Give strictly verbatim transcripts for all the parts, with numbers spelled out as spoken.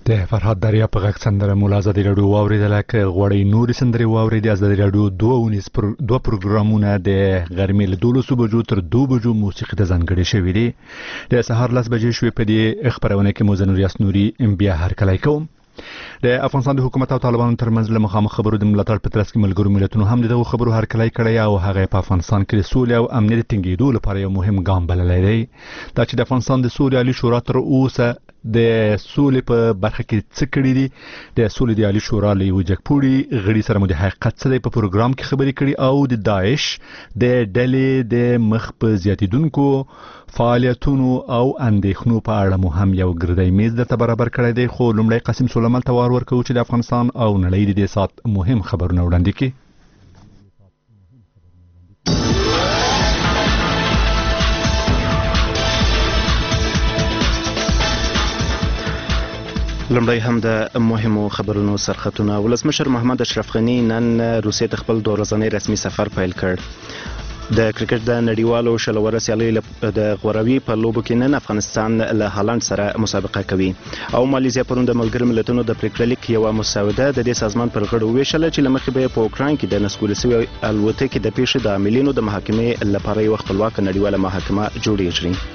د فرهاد دریا په غږ سندره مو له ازادي راډیو واورېدله. که غواړئ نورې سندرې واورئ د ازادي راډیو دوه اونیز پر دوه پروګرامونه د غرمې له دولسو بجو تر دوه بجو موسیقي ته ځانګړي شوي دي. د سهار لس بجې شوې. په دې خپرونه کې مو زه نوریاس نوري بیا هرکلی کوم. د افغانستان د حکومت او طالبانو ترمنځ له مخامخ خبرو د ملاتړ په ترڅ کې ملګرو ملتونو هم دغه خبرو هرکلی کړی او هغه په افغانستان کې د سولې او امنیت ټینګېدو لپاره یو مهم ګام بللی دی. دا چې د افغانستان د سولې عالي شورا تر اوسه د سولې په برخه کې څه کړي دي. د سولې د عالي شورا له یوه جګپوړي غړي سره مو د حقیقت څه دی په پروګرام کې خبرې کړي او د داعش د ډلې د مخ په زیاتېدونکو فعالیتونو او اندېښنو په اړه مو هم یو ګردی میز درته برابر کړی دی. خو لومړی قاسم سلیمان ته وار ورکوو چې د افغانستان او نړۍ د دې ساعت مهم خبرونه وړاندې کړي. لومړی هم د مهمو خبرونو سرخطونه. ولسمشر محمد اشرف غني نن روسیې ته خپل دوه ورځنی رسمي سفر پیل کړ. د کرکټ د نړیوالو شلوره سیالیو د غوروي په لوبو کې نن افغانستان له هالند سره مسابقه کوي او مالیزیا پرون د ملګرو ملتونو د پریکړه لیک یوه مسوده د دې سازمان پر غړو وویشله چې له مخې به په اوکراین کې د نسکورې شوې الوتکې د پیښې د عاملینو د محاکمې لپاره یوه خپلواکه نړیواله محاکمه جوړیږي.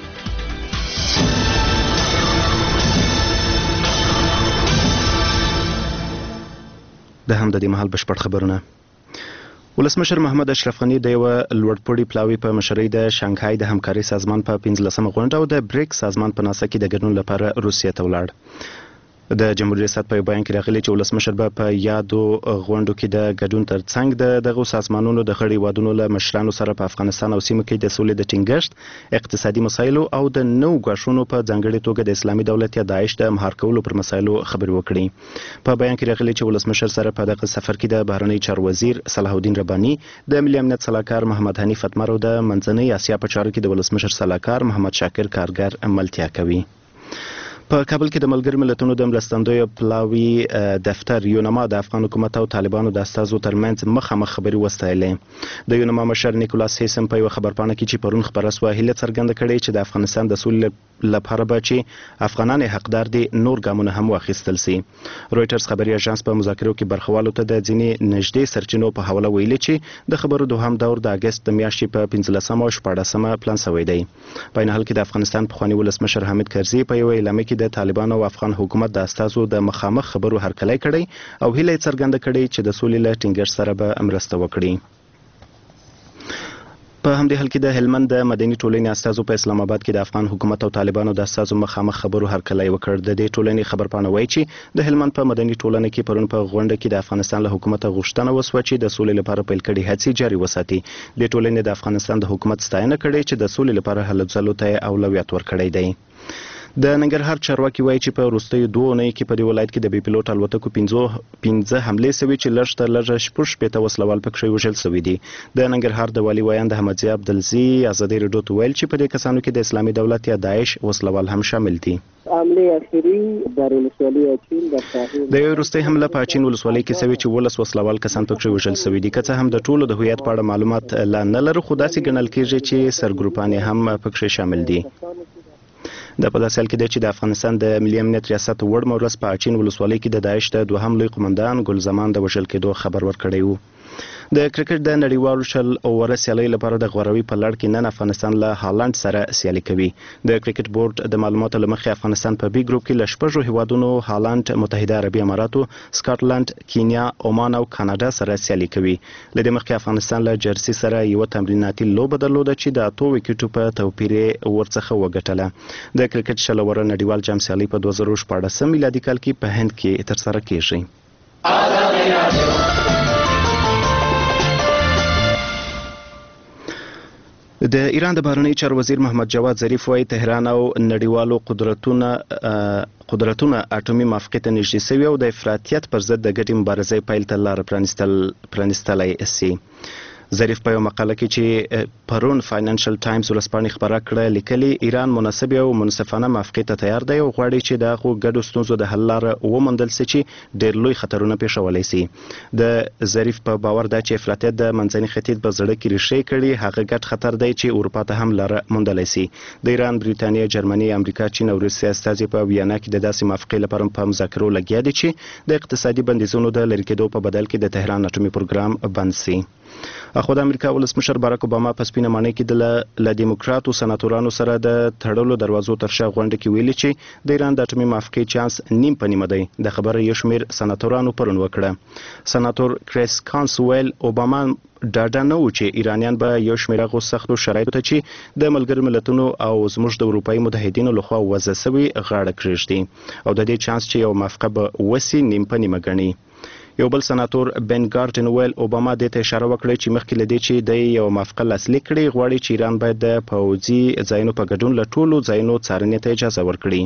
د هم د دې مهال بشپړ خبرونه. ولسمشر محمد اشرف غني د یوه لوړپوړي پلاوي په مشرۍ د شانګهای د همکارۍ سازمان په پنځلسمه غونډه او د بریکس سازمان په ناسه کې د ګډون لپاره روسیې ته ولاړ. د جمهوریت ریاست په بیان کې راغلی چې ولسمشر به په یادو غونډو کې د ګډون ترڅنګ د دغو سازمانونو د غړي هیوادونو له مشرانو سره په افغانستان او سیمه کې د سولې د ټینګښت، اقتصادي مسایلو او د نوو ګواښونو په ځانګړې توګه د اسلامي دولت یا داعش د مهار کولو پر مسایلو خبرې وکړي. په بیان کې راغلی چې ولسمشر سره په دغه سفر کې د بهرنی چارو وزیر صلاح الدین رباني، د ملي امنیت سلاکار محمد حنیف اتمر او د منځنۍ اسیا په چارو کې د ولسمشر سلاکار محمد شاکر کارګر ملتیا کوي. په کابل کې د ملګرو ملتونو د مرستندویو پلاوي دفتر یونما د افغان حکومت او طالبانو د استازو ترمنځ مخامخ خبرې وستایلې. د یونما مشر نیکولاس هیسم په یوه خبرپاڼه کې چې پرون خپره سوه هیله څرګنده کړې چې د افغانستان د سولې لپاره به چې افغانان حقدار دي نور ګامونه هم واخیستل سي. رویټرز خبري اژانس په مذاکرو کې برخوالو ته د ځینې نږدې سرچینو په حواله ویلي چې د خبرو دوهم دور د اګست د میاشتې په پنځلسمه او شپاړسمه پلان شوی دی. په عین حال کې د افغانستان پخواني ولسمشر حامد کرزي په یوه اعلامیه کې د طالبانو او افغان حکومت د استازو د مخامخ خبرو هرکلی کړی او هیله څرګنده کړې چې د سولې له ټینګښت سره به مرسته وکړي. په همدې حال کې د هلمند د مدني ټولنې استازو په اسلام آباد کې د افغان حکومت او طالبانو د استازو مخامخ خبرو هرکلی وکړ. د دې ټولنې خبرپاڼه وایي چې د هلمند په مدني ټولنه کې پرون په غونډه کې د افغانستان له حکومت غوښتنه وسوه چې د سولې لپاره پیل کړي هڅې جاري وساتي. د ټولنې د افغانستان د حکومت ستاینه کړې چې د سولې لپاره هلو ځلو ته اولویت ورکړی دی. د ننګرهار چارواکي وایي چې په وروستیو دوه اونیو کې په دې ولایت کې د بې پیلوټ الوتکو پنځه حملې شوي چې لږ تر لږه شپږ شپېته وسلوال پکې وژل شوي دي. د ننګرهار د والي ویاند احمدضیاء عبدالزي ازادي راډیو ته ویل چې په دې کسانو کې د اسلامي دولت یا داعش وسلوال هم شامل دي. حمله اخیری در ولسوالۍ اچین در ساحل د یو وروستۍ حمله په اچین ولسوالۍ کې شوې چې ولس وسلوال کسان پکې وژل شوي دي. که څه هم د ټولو د هویت په اړه معلومات لا نه لرو خو داسې ګڼل کېږي چې سرګروپان هم پکې شامل دي. د په داسې حال کې دی چې د افغانستان د ملي امنیت ریاست وړ مورس په اچین ولسوالۍ کې د داعش د دوهم لوی قمندان ګل زمان د وژل کېدو خبر ورکړی و. د کرکټ د نړیوالو شل اووره سیالۍ لپاره د غوروي په لړ کې نن افغانستان له هالند سره سیالي کوي. د کرکټ بورډ د معلوماتو له مخې افغانستان په بي ګروپ کې له شپږو هیوادونو هالند، متحده عربي اماراتو، سکاټلند، کینیا، عمان او کاناډا سره سیالي کوي. له دې مخکې افغانستان له جرسي سره یوه تمریناتي لوبه درلوده چې د اتو وکټو په توپیر ورڅخه وګټله. د کرکټ شل اووره نړیوال جام سیالي په دوه زره شپاړسم میلادي کال کې په هند کې ترسره کیږي. د ایران د بهرنی چارو وزیر محمد جواد ظریف وايي تهران او نړیوالو قدرتونه قدرتونه اټومي موافقې ته نږدې شوي او د افراطیت پر ضد د ګډې مبارزې پیل ته لاره پرانیستلی سي. ظریف په یو مقاله کې چې پرون فاینانشل ټایمز ورځپاڼې خبره کړه لیکلي ایران مناسب او منصفانه موافقې ته تیار دی او غواړي چې د هغو ګډو ستونزو د حل لاره وموندل شي چې ډېر لوی خطرونه پیښولی شي. د ظریف په باور ده چې افراطیت د منځني ختیځ په زړه کې ریښې کړي، هغه ګډ خطر دی چې اروپا ته هم لاره موندلی شي. د ایران، بریتانیا، جرمني، امریکا، چین او روسیې استازي په ویانا کې د داسې موافقې لپاره په مذاکرو لګیا دي چې د اقتصادي بندیزونو د لرې کېدو په بدل کې د تهران اټومي پروګرام بند شي. اخو د امریکا ولسمشر باراک اوباما په سپینه ماڼۍ کې د دیموکراتو سناتورانو سره د تړلو دروازو تر شا غونډه کې ویلي چې د ایران د اټومي موافقې چانس نیم په نیمه دی. د خبره یو شمېر سناتورانو پرون وکړه. سناتور کریس کانس ویل اوباما ډاډه نه و چې ایرانیان به یو شمېر هغو سختو شرایطو ته چې د ملګرو ملتونو او زموږ د اروپایي متحدینو لخوا وضع شوي غاړه کېږدي او د دې چانس چې یو موافقه به وسي نیم په نیمه ګڼي. یو بل سناتور بن ګارډن ویل اوباما دې ته اشاره وکړه چې مخکې له دې چې د یو موافقه لاسلیک کړي غواړي چې ایران باید د پوځي ځایونو په ګډون له ټولو ځایونو څارنې ته اجازه ورکړي.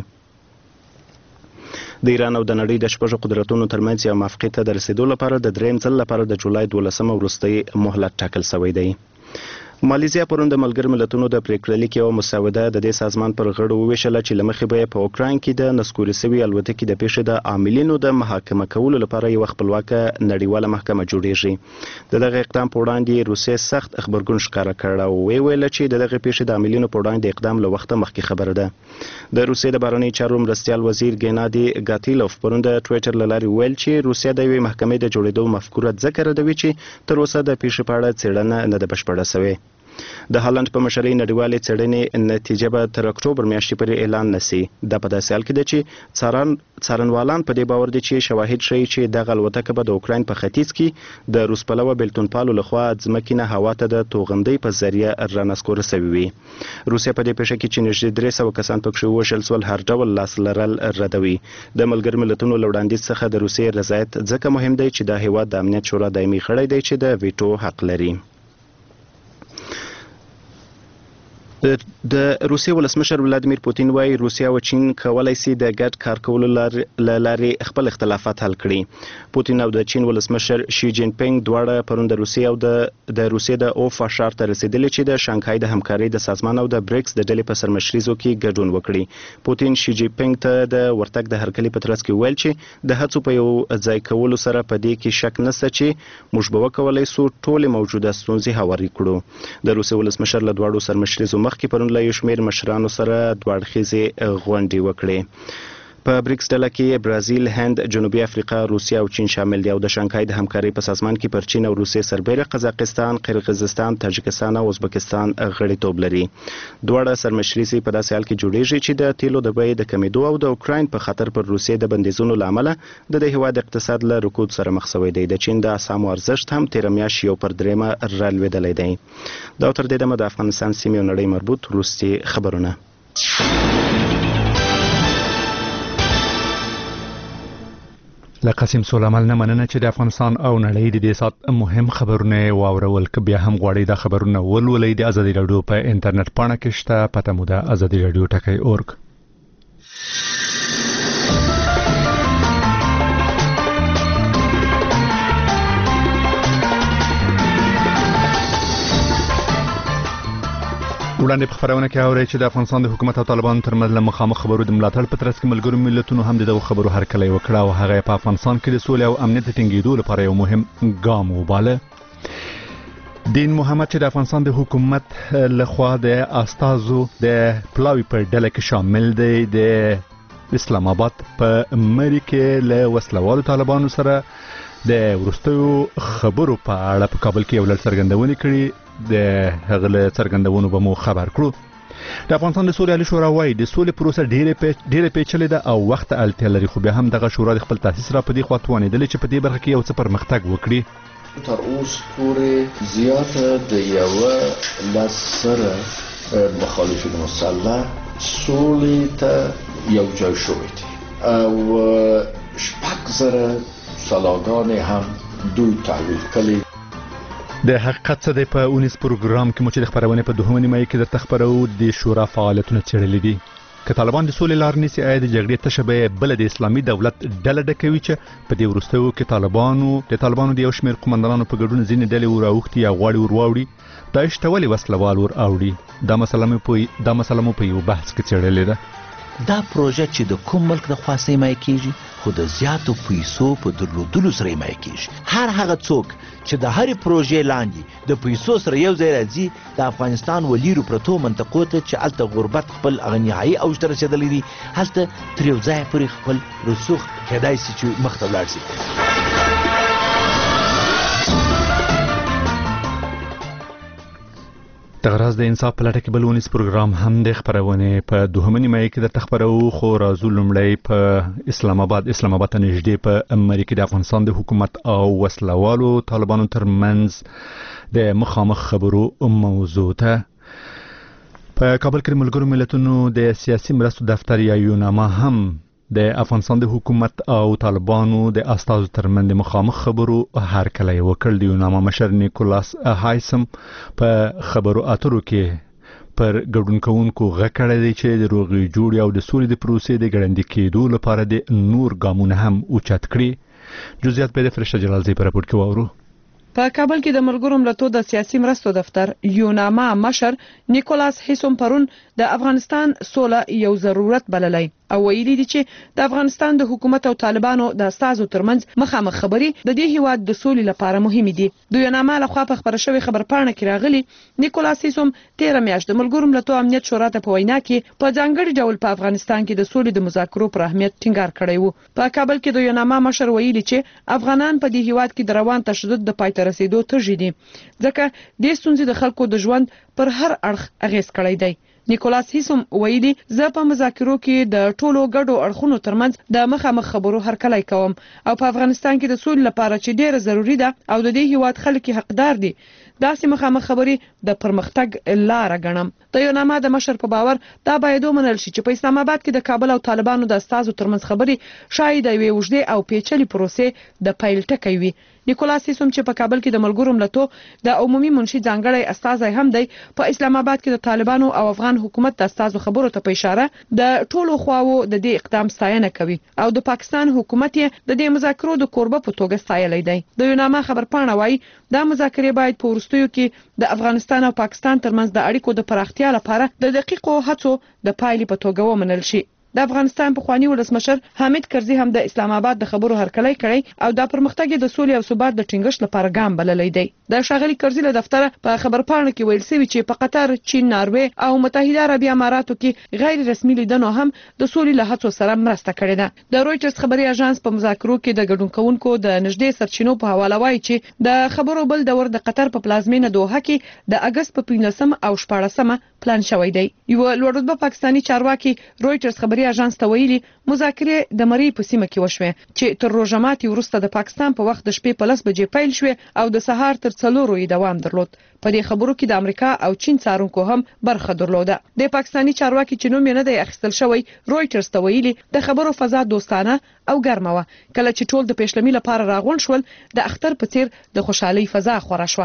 د ایران او د نړۍ د شپږو قدرتونو ترمنځ یو موافقې ته د رسیدو لپاره د دریم ځل لپاره د جولای دولسمه وروستی مهلت ټاکل شوی دی. مالیزیا پرون د ملګرو ملتونو د پریکړه لیک یو مسوده د دې سازمان پر غړو وویشله چې له مخې به په اوکراین کې د نسکوري شوي الوتکې د پیښې د عاملینو د محاکمه کولو لپاره یو خپلواکه نړیواله محکمه جوړیږي. د دغه اقدام په وړاندې روسیې سخت خبرګون ښکاره کړ او ویې ویل چې د دغه پیښې د عاملینو په وړاندې اقدام له وخته مخکې خبره ده. د روسیې د بهرنیو چارو مرستیال وزیر ګنادي ګاتیلوف پرون د ټویټر له لارې ویل چې روسیه د یوې محکمې د جوړېدو مفکوره ځکه ردوي چې تر اوسه د پیښې په اړه څېړنه نه ده بشپړه شوې. د هالند په مشرۍ نړیوالې څېړنې نتیجه به تر اکتوبر میاشتې پورې اعلان نشي. دا په داسې حال کې ده چې څارن څارنوالان په دې باور دي چې شواهد ښیي چې دغه الوتکه به د اوکراین په ختیځ کې د روس پلوه بیلتون پالو لخوا ځمکې نه هوا ته د توغندۍ په ذریعه رانسکوره شوې وي. روسیه په دې پیښه کې چې نږدې درې سوه کسان پکښې ووژل شول هر ډول لاس لرل ردوي. د ملګرو ملتونو له وړاندیز څخه د روسیې رضایت ځکه مهم دی چې دا هیواد د امنیت شورا دایمي غړی دی چې د ویټو حق لري. د روسیې ولسمشر ولادیمیر پوتین وایي روسیه او چین کولی شي د ګډ کار کولو له لارې خپل اختلافات حل کړي. پوتین او د چین ولسمشر شي جین پینګ دواړه پرون د روسیې او د د روسیې د اوفا ښار ته رسیدلي چې د شانګهای د همکارۍ د سازمان او د بریکس د ډلې په سرمشریزو کې ګډون وکړي. پوتین شي جین پینګ ته د ورتګ د هرکلي په ترڅ کې ویل چې د هڅو په یو ځای کولو سره په دې کې شک نشته چې موږ به وکولی شو ټولې موجوده ستونزې هوارې کړو. د روسیې ولسمشر له دواړو سرمشریزو مخکې پرون له یو شمېر مشرانو سره دواړخیزې غونډې وکړې. په بریکس ډله کې برازیل، هند، جنوبي افریقا، روسیه او چین شامل دي او د شانګهای د همکارۍ په سازمان کې پر چین او روسیې سربیره قزاقستان، قرغیزستان، تاجکستان او ازبکستان غړیتوب لري. دواړه سرمشریزې په داسې حال کې جوړیږي چې د تیلو د بیې د کمیدو او د اوکراین په خطر پر روسیې د بندیزونو له امله د دې هیواد اقتصاد له رکود سره مخ شوی دی. د چین د اسعارو ارزښت هم تېره میاشت یو پر درېیمه رالوېدلی دی. دا تر دې دمه د افغانستان سیمې او نړۍ مربوط وروستي خبرونه. له قاسم سلیمان نه مننه چې د افغانستان او نړۍ د دې سات مهم خبرونه واورول. که بیا هم غواړئ دا خبرونه ولولئ د ازادي راډیو په انټرنیټ پاڼه کې شته، پته مو ده ازادي راډیو ټکی اورګ. وړاندې په خبرونه کې اورئ چې د افغانستان د حکومت او طالبانو ترمنځ له مخامخ خبرو د ملاتړ په ترڅ کې ملګرو ملتونو هم دغه خبرو هرکلی وکړه او هغه په افغانستان کې د سولې او امنیت د ټینګېدو لپاره یو مهم ګام وباله. دین محمد چې د افغانستان د حکومت لخوا د استازو د پلاوي په ډله کې شامل دی، د اسلام آباد په مری کې له وسلوالو طالبانو سره د وروستیو خبرو په اړه په کابل کې یو لړ څرګندونې کړي. د هغه له څرګندونو به مو خبر کړو. د افغانستان د سولې عالي شورا وايي د سولې پروسه ډېره پیچلې ده او وخت اړتیا لري، خو بیا هم دغه شورا د خپل تاسیس را په دې خوا توانېدلې چې په دې برخه کې یو څه پرمختګ وکړي. تر اوس پورې زیاته د یوه لس سره مخالفین مسلح سولې ته یو ځای شوي دي او شپږ زره سلاګانې هم دوی تحویل کړي. د حقیقت څه دی په اونیس پروګرام کې مو چې د خبرونې په دوهمه نیمایي کې درته خبرو د شورا فعالیتونه څېړلي دي. که طالبان د سولې لار نیسي آیا د جګړې تشه به بل د اسلامي دولت ډله ډکوي چې په دې وروستیو کې طالبانو د طالبانو د یو شمېر قومندانانو په ګډون ځینې ډلې وراوښتي یا غواړي ورواوړي داعش ته ولې وسلوال ور اوړي دا مسله مو په دا مسله مو په یو بحث کې څېړلې ده. دا پروژه چې د کوم ملک د خوا حمایه کیږي خو د زیاتو پیسو په درلودلو سره حمایه کیږي. هر هغه څوک چې د هرې پروژې لاندې د پیسو سره یو ځای راځي د افغانستان ولیرو پرتو منطقو ته چې هلته غربت خپل هغه نهایي اوج ته رسېدلی دی هلته تر یو ځایه پورې خپل رسوخ کیدای شي چې مخ ته ولاړ شي. د غراز د انصاف په لټه کې بل ونیس پروګرام هم د خبرونه په دوهمه نیمه کې د تخبرو خو راځو لومړی په اسلام آباد اسلام آباد ته نږدې په امریکا د افغانستان د حکومت او وسلوالو طالبانو ترمنځ د مخامخ خبرو موضوع ته په کابل کې ملګرو ملتونو د سیاسي مرستو دفتر یا یوناما هم د افغانستان د حکومت او طالبانو د استازو ترمنځ مخامخ خبرو هر کله یو کړ دی یوناما مشر نیکولاس هایسم په خبرو اترو کې پر ګډون کوونکو غکړه دی چې د روغي جوړ او د سولې د پروسې د ګړندې کېدو لپاره د نور ګامونه هم اوچت کړي. جزئیات په فرشته جلالزی په راپور کې واورو. په کابل کې د ملګرو ملتونو د سیاسي مرستو دفتر یوناما مشر نیکولاس هیسوم پرون د افغانستان سوله یو ضرورت بللی او ویلي دي چې د افغانستان د حکومت او طالبانو د استازو ترمنځ مخامخ خبري د دې هیواد د سولې لپاره مهمه دي. د یوناما لخوا په خبره شوی خبرپاڼه کې راغلي نیکولاس هیسوم تیر میاشت د ملګرو ملتونو امنیت شورا ته په وینا کې په ځانګړي ډول په افغانستان کې د سولې د مذاکرو پر اهمیت ټینګار کړی وو. په کابل کې د یوناما مشر ویلي چې افغانان په دې هیواد کې د روان تشدد د پای ته رسیدو تږي دي ځکه د ستونزې د خلکو د ژوند پر هر اړخ اغیز کړی دی. نیکولاس هیسوم ویلي زه په مذاکرو کې د ټولو ګډو اړخونو ترمنځ د مخامخ خبرو هرکلی کوم او په افغانستان کې د سولې لپاره چې ډیره ضروری ده او د دې هیواد خلک حقدار دي داسې مخامخ خبري د پرمختګ لار غنم. د یوناما د مشر په باور دا باید ومنل شي چې په اسلام آباد کې د کابل او طالبانو د استازو ترمنځ خبري شاید وي وجدي او پیچلي پروسې د پایل ټکی وي. نیکولاس هیسوم چې په کابل کې د ملګرو ملتونو د عمومي منشي ځانګړی استازی هم دی په اسلام آباد کې د طالبانو او افغان حکومت د استازو خبرو ته په اشاره د ټولو خواو د دې اقدام ستاینه کوي او د پاکستان حکومت یې د دې مذاکرو د کوربه په توګه ستایلی دی. د یوناما خبرپاڼه وايي دا مذاکرې باید په وروستیو کې د افغانستان او پاکستان ترمنځ د اړیکو د پراختیا لپاره د دقیقو هڅو د پایلې په توګه ومنل شي. د افغانستان پخوانی ولسمشر حامد کرزي هم د اسلام آباد د خبرو هرکلی کړی او د پرمختګ د سولې او ثبات د ټینګښت لپاره ګام بللی دی. د شاغلي کرزي له دفتر په خبرپاڼه کې ویل شوی چې په قطر، چین، ناروې او متحده عربی اماراتو کې غیر رسمي لیدنو هم د سولې له هڅو سره مرسته کړې ده. د رويټرز خبري اژانس په مذاکرو کې د ګډون کوونکو د نږدې سرچینو په حواله وایي چې د خبرو بل دور د قطر په پلازمینه دوحه کې د اگست په پنځلسمه او شپاړسمه پلان شوی دی. یو لوړرتبه پاکستانی چارواکي رويټرز خبري اژانس ته ویلي مذاکرې د مری په سیمه کې وشوه چې تر روژه ماتي وروسته د پاکستان په وخت د شپې په لس بجې پیل شوه او د سهار تر څلورو یې دوام درلود. په دې خبرو کې د امریکا او چین څارونکو هم برخه درلوده. د پاکستانی چارواکي چې نوم یې نه دی اخیستل شوی رويټرز ته ویلي د خبرو فضا دوستانه او ګرمه وه کله چې ټول د پیشلمي لپاره راغونډ شول د اختر په څیر د خوشحالي فضا خوره شوه.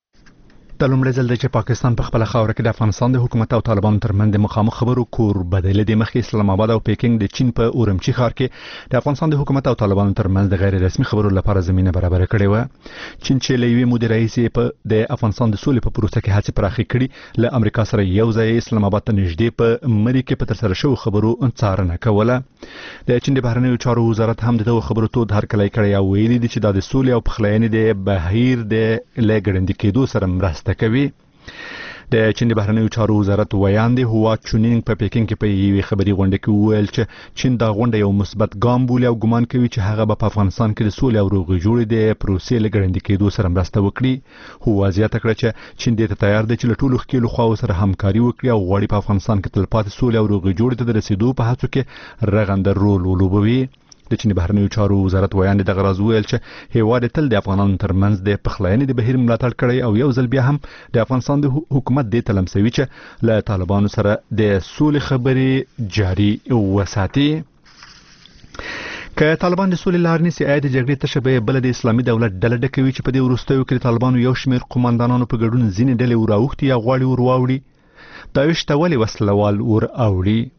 د لومړي ځل د پاکستان په خپل خاور کې د افغانستان د حکومت او طالبانو ترمنځ د مخامخ خبرو کور بدل د مخکې اسلام آباد او پیکینګ د چین په اورمچی ښار کې د افغانستان د حکومت او طالبانو ترمنځ د غیر رسمي خبرو لپاره زمينه برابر کړې و. چین چې لوی مدیر رئیس په د افغانستان د سولې په پروسه کې هڅې پراخې کړې له امریکا سره یو ځای اسلام آباد ته نږدې په مری کې په تر سره شو خبرو څارنه کوله. د چین د بهرنیو چارو وزارت هم دغه خبرو ته هرکلی کړی او ویلي دي چې د سولې او پخلاینې د بهیر د لګړندې کېدو سره مرسته کوي. د چین د بهرنیو چارو وزارت ویاندې هوا چونینګ په پیکینګ کې په یوې خبري غونډه کې وویل چې چین دا غونډه یو مثبت ګام بولي او ګمان کوي چې هغه به په افغانستان کې د سولې او روغې جوړې د پروسې لګړندې کېدو سره مرسته وکړي. هوا زیاته کړه چې چین دې ته تیار دی چې له ټولو ښکېلو خواو سره همکاري وکړي او غواړي په افغانستان کې تلپاتې سولې او روغې جوړې ته د رسیدو په هڅو کې رغنده رول ولوبوي. د چین بهرنیو چارو وزارت ویاندې دغه راز ویل چې هیواد تل د افغانانو ترمنځ د پخلاینې د بهیر ملاتړ کړی او یو ځل بیا هم د افغانستان د حکومت د تلمسوي چې له طالبانو سره د سولې خبرې جاري وساتي. که طالبان د سولې لار نیسي آیا د جګړې تشبیه بل د اسلامي دولت ډله ډکوي چې په دې وروستیو کې طالبانو یو شمېر قومندانانو په ګډون ځینې ډلې وراوښتي یا غواړي ورواوړي داعش ته ولې وسلوال ور اوړي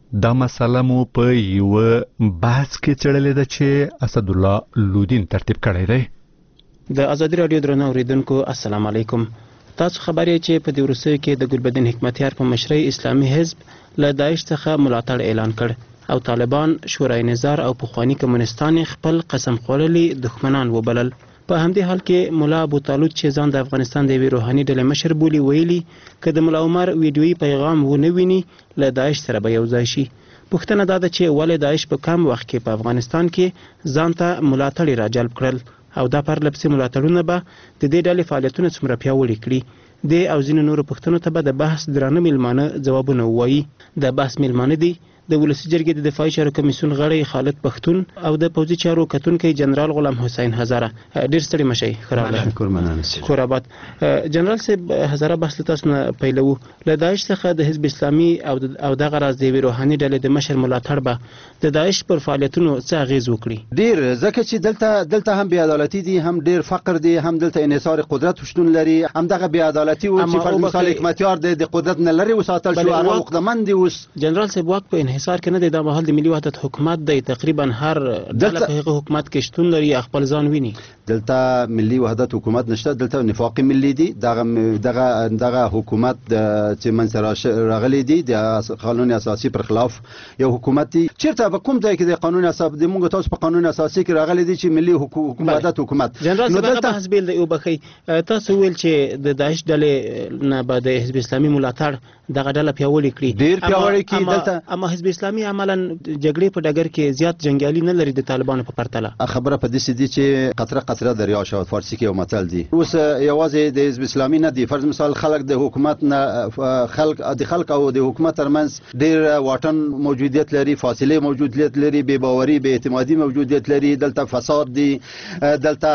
دا مسله مو په یو بحث کې څېړلې ده چې اسد الله لودین ترتیب کړی دی. د ازادي راډیو درنو اوریدونکو السلام علیکم. تاسو خبرې چې په دې وروستیو کې د ګلبدین حکمتیار په مشرۍ اسلامي حزب له داعش څخه ملاتړ اعلان کړ او طالبان شورای نظار او پخوانی کمونستان خپل قسم خوړلي دښمنان وبلل. په همدې حال کې مولا ابو طالوت چې ځان د افغانستان د یوې روحاني ډلې مشر بولي ویلي که د ملا عمر ویډیویي پیغام ونه ویني له داعش سره به یو ځای شي. پوښتنه دا ده چې ولې داعش په کم وخت کې په افغانستان کې ځان ته ملاتړي راجلب کړل او دا پرلپسې ملاتړونه به د دې ډلې فعالیتونه څومره پیاوړي کړي. د او ځینو نورو پوښتنو ته به د بحث درانه میلمانه ځوابونه ووایي. د بحث میلمانه دي د ولسي جرګې د دفاعي چارو کمیسیون غړی خالد پښتون او د پوځي چارو کتونکی جنرال غلام حسین هزاره. ډیر ستړي مشئ. شکر مننه. کور آباد. جنرال صاحب هزاره بحث تاسو نه پیلو له داعش څخه د حزب اسلامي او او دغه راز د روحاني ډلې د مشر ملاتړ به د داعش پر فعالیتونو څه اغیز وکړي؟ ډیر ځکه چې دلته دلته هم بې عدالتي دي، هم ډیر فقر دي، هم دلته انحصار قدرت شتون لري، هم دغه بې عدالتي او چې فرض مثال حکمتیار د قدرت نه لري وساتل شو هغه وقدمن دي. اوس جنرال صاحب واک په انحصار کې نه دی، د د ملي وحدت حکومت دی، تقریبا هر ډله په هغه حکومت کې شتون لري خپل ځان ویني. دلته ملي وحدت حکومت نشته، دلته نفاق ملي دی. دغه دغه دغه حکومت چې منځ راغلی دی د قانون اساسي پر خلاف یو حکومت دی. چیرته به کوم ځای کې د قانون اساسي د موږ تاسو په قانون اساسي کې راغلی دی چې ملي حکومت حکومت جنرال صاحب هغه بحث بیل دی او بخي تاسو ویل چې د داعش ډلې نه به د حزب اسلامي ملاتړ دغه ډله پیاوړې کړي. ډیر پیاوړې کړي دلته، اما حزب اسلامي عملاً جګړې په ډګر کې زیات جنگیالي نه لري د طالبانو په پرتله. خبره په دې سدي چې قطره قطره دریا شو فارسی کې یو متل دی. اوس یوازې د حزب اسلامي نه دی، فرض مثال خلک د حکومت نه خلک د خلک او د حکومت ترمنځ ډیر واټن موجودیت لري، فاصله موجودیت لري، بې باوري بې اعتمادي موجودیت لري، دلته فساد دی، دلته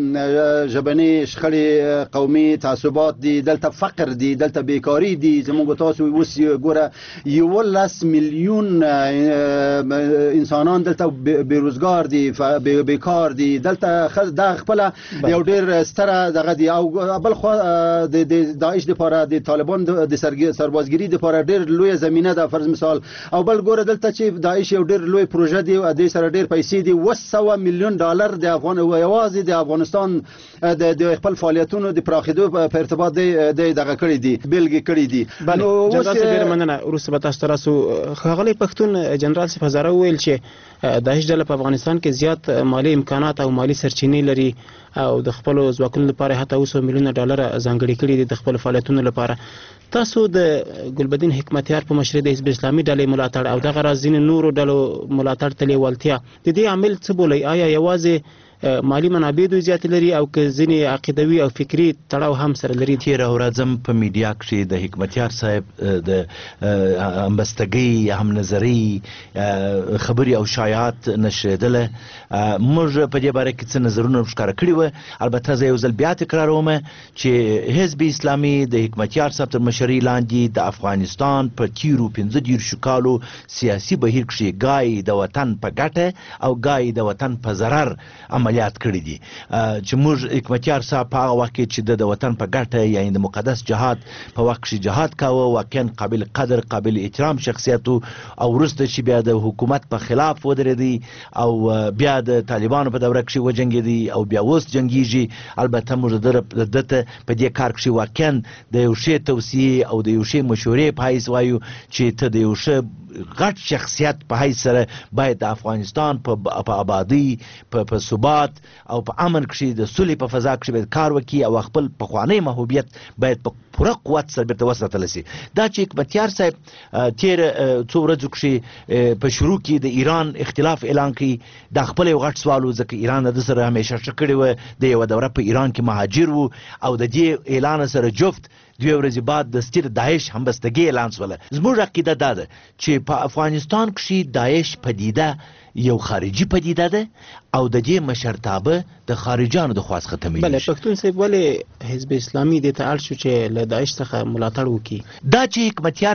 ژبني شخړې قومي تعصبات دي، دلته فقر دی، دلته بیکاری دی. زموږ تاسو اوس ګوره یولس میلیون انسانان دلته بیروزګار دي، بیکار دي، دلته د خپل یو ډیر ستره دغه دی. او بل خو د داعش لپاره د طالبان د سربازګری لپاره ډیر لوی زمينه ده فرض مثال. او بل ګوره دلته چې داعش یو ډیر لوی پروژه دی او د سره ډیر پیسې دي، وسو میلیون ډالر د افغان او یوازې د افغانستان د خپل فعالیتونو د پراخېدو په ارتباط د دغه کړی دي بیلګې کړی دي. نو اوس ډیر مننه. وروسته به تاسو تراسو خغلی پښتون جنرال صاحب هزاره ویل چې داعش ډله په افغانستان کې زیات مالی امکانات او مالی سرچینې لري او د خپل ځواکونو لپاره حتی اوس میلیونه ډالر ځانګړي کړي دي د خپل فعالیتونو لپاره. تاسو د ګلبدین حکمتیار په مشرۍ د حزب اسلامي ډلې ملاتړ او دغه راز ځینې نورو ډلو ملاتړ ته لیوالتیا د دې عامل څه بولئ؟ آیا یوازې مالی منابع دوی زیات لري او که ځینې عقیدوي او فکري تړاو هم سره لري؟ تېره ورځ هم په میډیا کښې د حکمتیار صاحب د همبستګۍ هم نظري خبرې او شایعات نشرېدله. موږ په دې باره کې څه نظرونه ښکاره کړي وه. البته زه یو ځل بیا تکراروم چې حزب اسلامي د حکمتیار صاحب تر مشرۍ لاندې د افغانستان په تېرو پنځه دېرشو کالو سیاسي بهیر کښې ګای د وطن په ګټه او ګای د وطن په ضرر عملیات کړي دي. چې موږ حکمتیار صاحب په هغه وخت کې چې د وطن په ګټه یعنې د مقدس جهاد په وخت کښې جهاد کاوه، واقعا قابل قدر قابل احترام شخصیت او وروسته چې بیا د حکومت په خلاف ودرېدی او بیا د طالبانو په دوره کښې وجنګېدی او بیا اوس جنګېږي. البته موږ د ده په دې کار کښې واقعا د یو ښې توصیې او د یو ښې مشورې په حیث وایو چې ته د یو ښه غټ شخصیت په حیث سره باید د افغانستان په آبادی په ثبات او په امن کښې د صلح په فضا کښې باید کار وکړي او خپل پخوانی محبوبیت باید په پوره قوت سره بیرته وساتلی شي. دا چې حکمتیار صاحب تېره څو ورځو کښې په شروع کې د ایران اختلاف اعلان کړي، دا خپله یو غټ سوال و ځکه ایران د ده سره همیشه ښه کړې وه، د یوه دوره په ایران کې مهاجر و او د دې اعلان سره جفت دوی ورځې بعد د ستر داعش همبستګي اعلان شوله. زموږ عقیده دا ده چې په افغانستان کښې داعش پدیده یو خارجي پدیده ده او د دې مشرتابه د خارجانو د خوا څخه تمویل بله. پښتون صاحب ولې حزب اسلامي دې ته اړ شو چې له داعش څخه ملاتړ وکړي؟ دا چې حکمتیار صاحب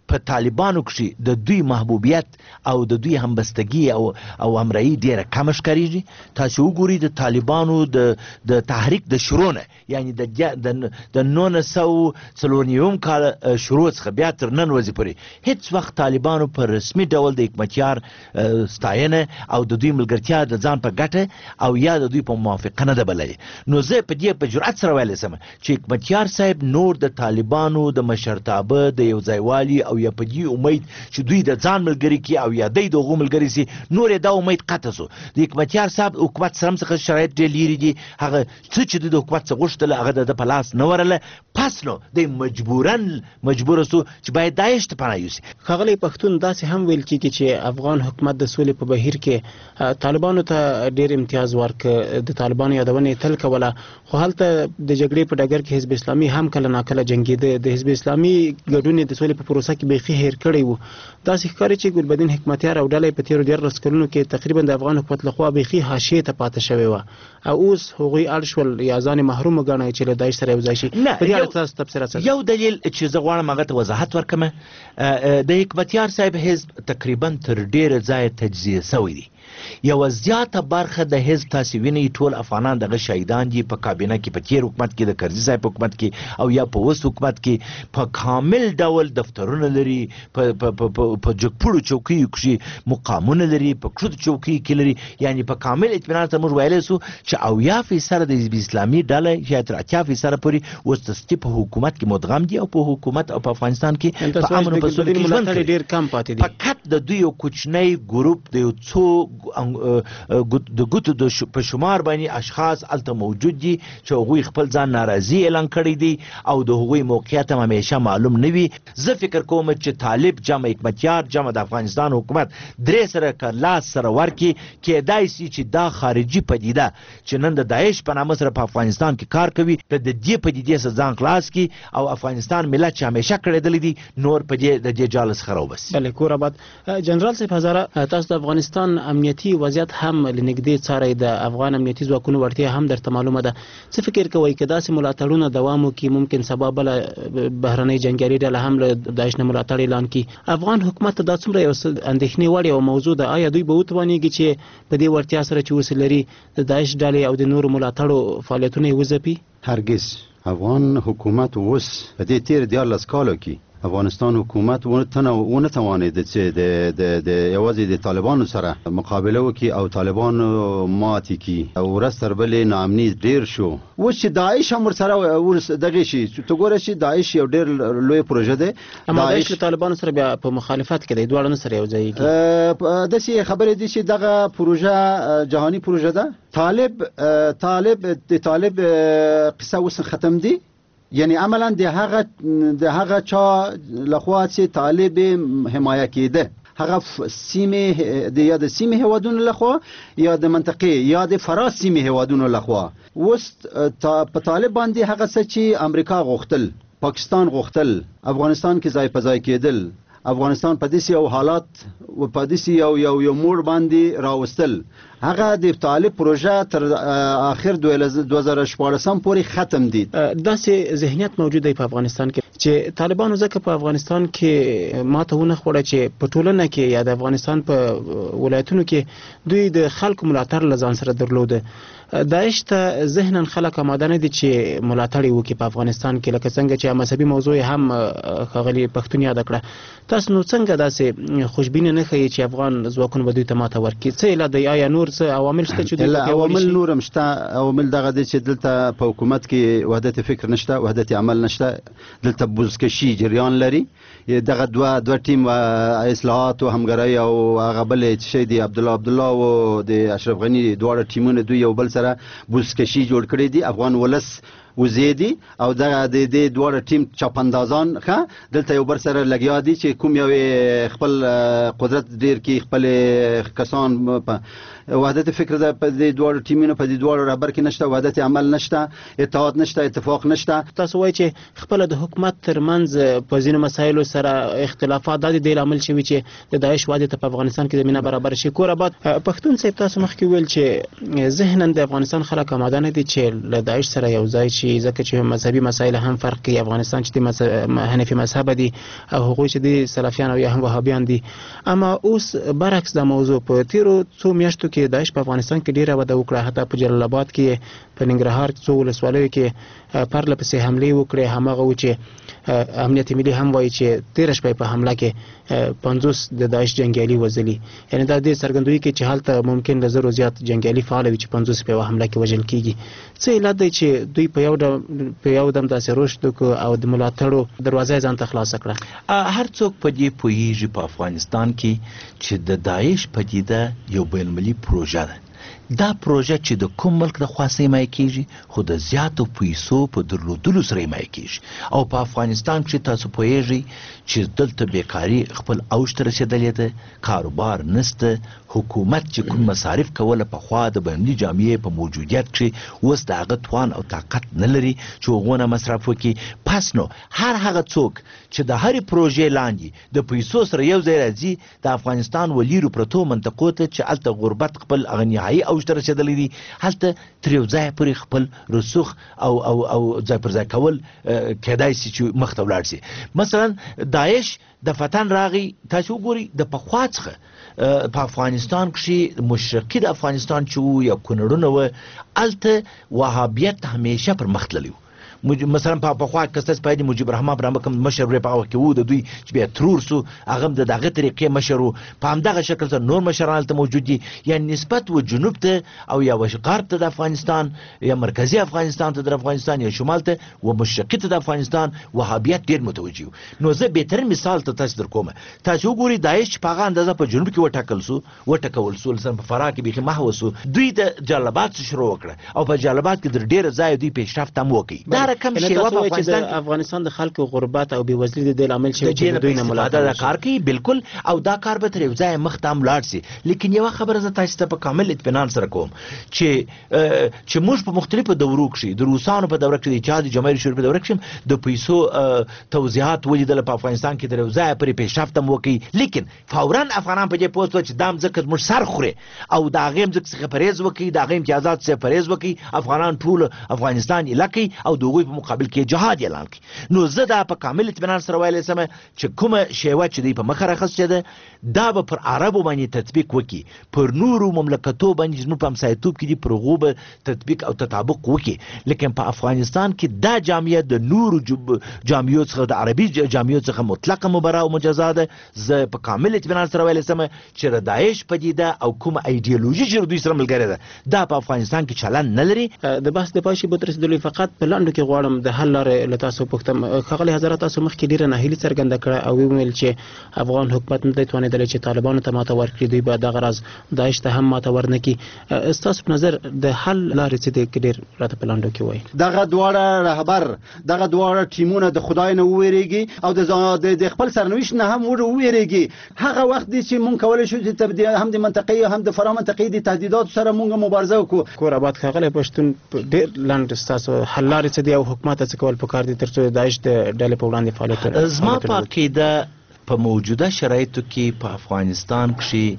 په طالبانو کې د دوی محبوبیت او د دوی همبستګي او او همراهي ډیره کم ښکارېږي. تاسو وګورئ د طالبانو د د تحریک د شروع نه یعنی د د نولس سوه څلور نوي کال شروع څخه بیا تر نن ورځې پورې هیڅ وخت طالبانو په رسمي ډول د حکمتیار ستاینه او د دوی ملګرتیا د ځان په ګټه او یا د دوی په موافقه نه ده بللې. نو زه په دې په جرأت سره ویلی شم چې حکمتیار صاحب نور د طالبانو د مشرتابه د یو ځایوالي او یا په دې امید چې دوی د ځان ملګري کړي او یا دی د هغو ملګري سي نور یې دا امید قطع سو. د حکمتیار صاحب حکومت سره هم څخه شرایط ډېر لرې دي. هغه څه چې دوی د حکومت څخه غوښتل هغه د ده په لاس نه ورله. پس نو دی مجبورا مجبوره سو چې باید داعش ته پناه یوسي. ښاغلی پښتون داسې هم ویل کېږي چې افغان حکومت د سولې په بهیر کې طالبانو ته ډېر امتیاز ورکړ، د طالبانو یادونه یې تل کوله، خو هلته د جګړې په ډګر کې حزب اسلامي هم کله ناکله جنګېده. د حزب اسلامي ګډون یې د سولې په پروسه کې بیخي هیر کړی و. داسې ښکاري چې ګلبدین حکمتیار او ډله یې په تېرو دیارلس کلونو کې تقریبا د افغان حکومت لخوا بیخي حاشیې ته پاتې شوې وه او اوس هغوی اړ شول یا ځان یې محروم وګڼئ چې له داعش سره یو ځای شي. په دې اړه تاسو تبصره څه ده؟ یو دلیل چې زه غواړم هغه ته وضاحت ورکړم. د حکمتیار صاحب حزب تقریبا تر ډېره ځایه تجزیه سوی دی. یوه زیاته برخه د حزب تاسې وینئ ټول افغانان دغه شهیدان دي په کابینه کې، په تېر حکومت کې، د کرزي صاحب په حکومت کې او یا په اوس حکومت کې په کامل ډول دفترونه لري، په په جګپوړو چوکیو کښې مقامونه لري، په کښتو چوکیو کې لري. یعنې په کامل اطمینان سره موږ ویلی سو چې اویا فیصده د حزب اسلامي ډله یا تر اتیا فیصده پورې اوس دستي په حکومت کې مدغم دي او په حکومت او په افغانستان کې په امن او په سولې کې ژوند کوي. فقط د دوی یو کوچنی ګروپ د یو څو د ګوتو په شمار باندې اشخاص هلته موجود دي چې هغوی خپل ځان ناراضي اعلان کړی دي او د هغوی موقعیت هم همیشه معلوم نه وي. زه فکر کوم چې طالب جمع حکمتیار جمع د افغانستان حکومت درې سره که لاس سره ورکړي کیدای سي چې دا خارجي پدیده چې نن د داعش په نامه سره په افغانستان کې کار کوي د دې پدیدې څخه ځان خلاص کړي او افغانستان ملت چې همیشه کړېدلی دي نور په دې د دې جال څخه راوباسي. بلې کور آباد. جنرال صاحب هزاره، تاسو د افغانستان امنیتي وضعیت هم له نږدې څارئ، د افغان امنیتي ځواکونو وړتیا هم درته معلومه ده. څه فکر کوئ که داسې ملاتړونه دوام وکړي ممکن سبا بله بهرنۍ جنګیالي ډله هم له داعش نه ملاتړ اعلان کړي؟ افغان حکومت ته دا څومره یو اندېښنې وړ یوه موضوع ده. آیا دوی به وتوانېږي چې په دې وړتیا سره چې اوس لري د داعش ډلې او د نورو ملاتړو فعالیتونه یې وځپي؟ هرگز افغان حکومت اوس په دې تېر دیارلس کالو کې افغانستان حکومت ونه توانید چې د یوازې د طالبانو سره مقابله وکړي او طالبانو ماتې کړي او ورځ تر بلې ناامني ډېر شو. اوس چې داعش هم ورسره دغې شي ته ګوره چې داعش یو ډېر لوی پروژه دی. اما داعش له طالبانو سره بیا په مخالفت کې دی، دواړه نه سره یو ځای کېږي. داسې خبرې دي چې دغه پروژه جهاني پروژه ده. طالب طالب د طالب قصه اوس ختم دی، یعنی عملا د هغه د هغه چا لخوا چې طالب حمایه کېده هغه سیمه د یا د سیمه هوادونو لخوا یا د منطقې یا د فراز سیمه هوادونو لخوا اوس په طالب باندې هغه څه چې امریکا غوښتل، پاکستان غوښتل، افغانستان کې ځای په ځای کېدل، افغانستان په داسې یو حالات و په داسې یو یو یو موړ باندې راوستل، هغه د طالب پروژه تر اخر دوه زره شپاړسم پورې ختم دي. داسې ذهنیت موجود دی په افغانستان کې چې طالبانو ځکه په افغانستان کې ماته ونه خوړه چې په ټولنه کې یا د افغانستان په ولایتونو کې دوی د خلکو ملاتړ له ځان سره درلوده. داعش ته ذهنا خلک آماده نه دي چې ملاتړ وکړي په افغانستان کې، لکه څنګه چې مذهبي موضوع هم ښاغلي پښتون یاد کړه. تاسو نو څنګه داسې خوشبینه نه ښیي چې افغان ځواکونه به دوی ته ماته ورکړي؟ څه علت دی؟ آیا نور څه عوامل شته چې دوی عوامل نور هم شته؟ عوامل دغه دی چې دلته په حکومت کې وحدت فکر نشته، وحدت عمل نشته، دلته بزکشي جریان لري. دغه دوه دوه ټیم اصلاحات او همګرای او هغه بل چې دی عبدالله عبدالله او د اشرف غنی دواړه ټیمونه دوی یو بل سره بزکشي جوړ کړی دي. افغان ولس وزیدي او دغه د دې دواړه ټیم چاپندازان ښه دلته یو بر سره لګیا دي چې کوم یو خپل قدرت ډیر کې خپل کسان په وحدت فکر ده په دې دواړو ټیمونو په دې دواړو رهبر کې نشته، وحدت عمل نشته، اتحاد نشته، اتفاق نشته. تاسو وایئ چې خپل د حکومت ترمنځ په ځینو مسایلو سره اختلافات د دې لامل شوي چې د داعش وادي ته په افغانستان کې زمینه برابر شي. کور آباد پښتون صاحب تاسو مخکې ویل چې ذهنا د افغانستان خلک آماده نه دي چې له داعش سره یو ځای شي شي ځکه چې مذهبي مسایل هم فرق کوي. افغانستان چې د حنفي مذهب دي او هغوی چې د سلفیان او یا هم وهابیان دي. اما اوس برعکس د موضوع په تیرو څو میاشتو کې داعش په افغانستان کې ډیره وده وکړه. حتی په جلال آباد کې په ننګرهار څو ولسوالیو کې پرله پسې حملې وکړې. هماغه و چې امنیت ملي هم وایي چې تېره شپه په حمله کې پنځوس د داعش جنګیالي وژلي. یعنې دا دې څرګندوي کې چې هلته ممکن له زرو زیات جنګیالي فعال وي چې پنځوس په یوه حمله کې وژل کېږي. څه علت دی چې دوی په یو په یو دم داسې رشد وکړو او د ملاتړو دروازه یې ځان ته خلاصه کړه؟ هر څوک په دې پوهېږي په افغانستان کې چې د داعش پدیده یو بین‌المللي پروژه ده. دا پروژه چې د کوم ملک د خوا حمایه کیږي خو د زیاتو پیسو په درلودلو سره حمایه کیږي. او په افغانستان کې تاسو پوهیږئ چې دلته بیکاري خپل اوج ته رسېدلې ده، کاروبار نشته، حکومت چې کوم مصارف کوله په خوا د بین‌المللي جامعې په موجودیت کې اوس د هغه توان او طاقت نه لري چې هغونه مصرف وکړي. پس نو هر هغه څوک چې د هرې پروژې لاندې د پیسو سره یو ځای راځي د افغانستان ولیرو پرتو منطقو ته چې هلته غربت خپل هغه نهایي اوج ته رسېدلی دي، هلته تر یو ځایه پورې خپل رسوخ او او او ځای پر ځای کول کېدای شي چې مخ ته ولاړ شي. مثلا داعش د فتن راغی، تاسو وګورئ د پخوا څخه په افغانستان کښې مشرقي د افغانستان چې وو یا کونړونه وه، هلته وهابیت همیشه پر مخ تللی و. مثلا په پخوا که ستاسو په مجیب الرحمن پر کوم مشر په هغه وخت کې وو، د دوی چې بیا ترور سو هغه هم د دغه طریقې مشر و. په همدغه شکل سره نور مشران هلته موجود دي. یعنې نسبت و جنوب ته او یا و غرب ته د افغانستان یا مرکزي افغانستان ته د افغانستان یا شمال ته و مشرقي ته د افغانستان وهابیت ډېر متوجه و. نو زه بهترین مثال ته تاسو در کوم. تاسو وګورئ داعش چې په هغه اندازه په جنوب کې وټاکل سو وټکول سو، مثلا په فراه کې بیخي محو سو، دوی د جلال آباد څخه شروع وکړه او په جلال آباد کې در ډېره ځایه دوی پیشرفت هم وکړي. دا رقم شیوه په افغانستان افغانستان د خلکو غربت او بېوزلي د دې لامل شوی چې دوی نه ملاتړ کار کوي. بالکل، او دا کار به تر یو ځایه مخ ته هم لاړ شي. لیکن یوه خبره زه تاسو ته په کامل اطمینان سره کوم چې چې موږ په مختلفو دورو کښې د روسانو په دوره کښې د اتحاد جماهیر شوروي په دوره کښې د پیسو توضیحات ولیدله په افغانستان کې تر یو ځایه پورې پیشرفت هم وکړي. لیکن فورا افغانان په دې پوه شول چې دا مځکه زموږ سر خوري او د هغې مځکې څخه پرهېز وکړي، د هغې امتیازاتو څخه پرهېز وکړي، افغانان ټول افغانستان ایله کړي او د هغوی په مقابل کې جهاد اعلان کړي. نو زه دا په کامل اطمینان سره ویلی شم چې کومه شیوه چې دوی په مخه راخیستې ده دا به پر عربو باندې تطبیق وکړي، پر نورو مملکتو باندې زموږ په همسایتوب کې دي پر هغو به تطبیق او تطابق وکړي. لیکن په افغانستان کې دا جامعه د نورو جامعو څخه د عربي جامعو څخه مطلقه مبرا او مجازا ده. زه په کامل اطمینان سره ویلی شم چې د داعش پدیده او کومه ایډیالوژي چې دوی سره ملګرې ده دا په افغانستان کې چلن نه لري. د بحث د پای شي به تر رسېدلو فقط په لنډو کې غواړم د حل لارې له تاسو پوښتم. ښاغلی حضرت، تاسو مخکې ډېره ناهیلي څرګنده کړه او ویل چې افغان حکومت نه دی توانېدلی چې طالبانو ته ماته ورکړي، دوی به دغه راز داعش ته هم ماته ورنه کړي. ستاسو په نظر د حل لارې څه دی که ډېر راته په لنډو کې وایي؟ دغه دواړه رهبر دغه دواړه ټیمونه د خدای نه وویرېږي او د خپل سرنوشت نه هم وویرېږي. هغه وخت دی چې مونږ کولی شو چې هم د منطقې هم د فراه منطقې د تهدیداتو سره مونږ مبارزه وکړو. کور آباد ښاغلی پښتون، ډېر لنډ ستاسو حل لارې څه دي او حکومت ته څه کول پکار دي تر څو د داعش د ډلې په وړاندې فعالیتونه؟ زما په عقیده په موجوده شرایطو کې په افغانستان کښې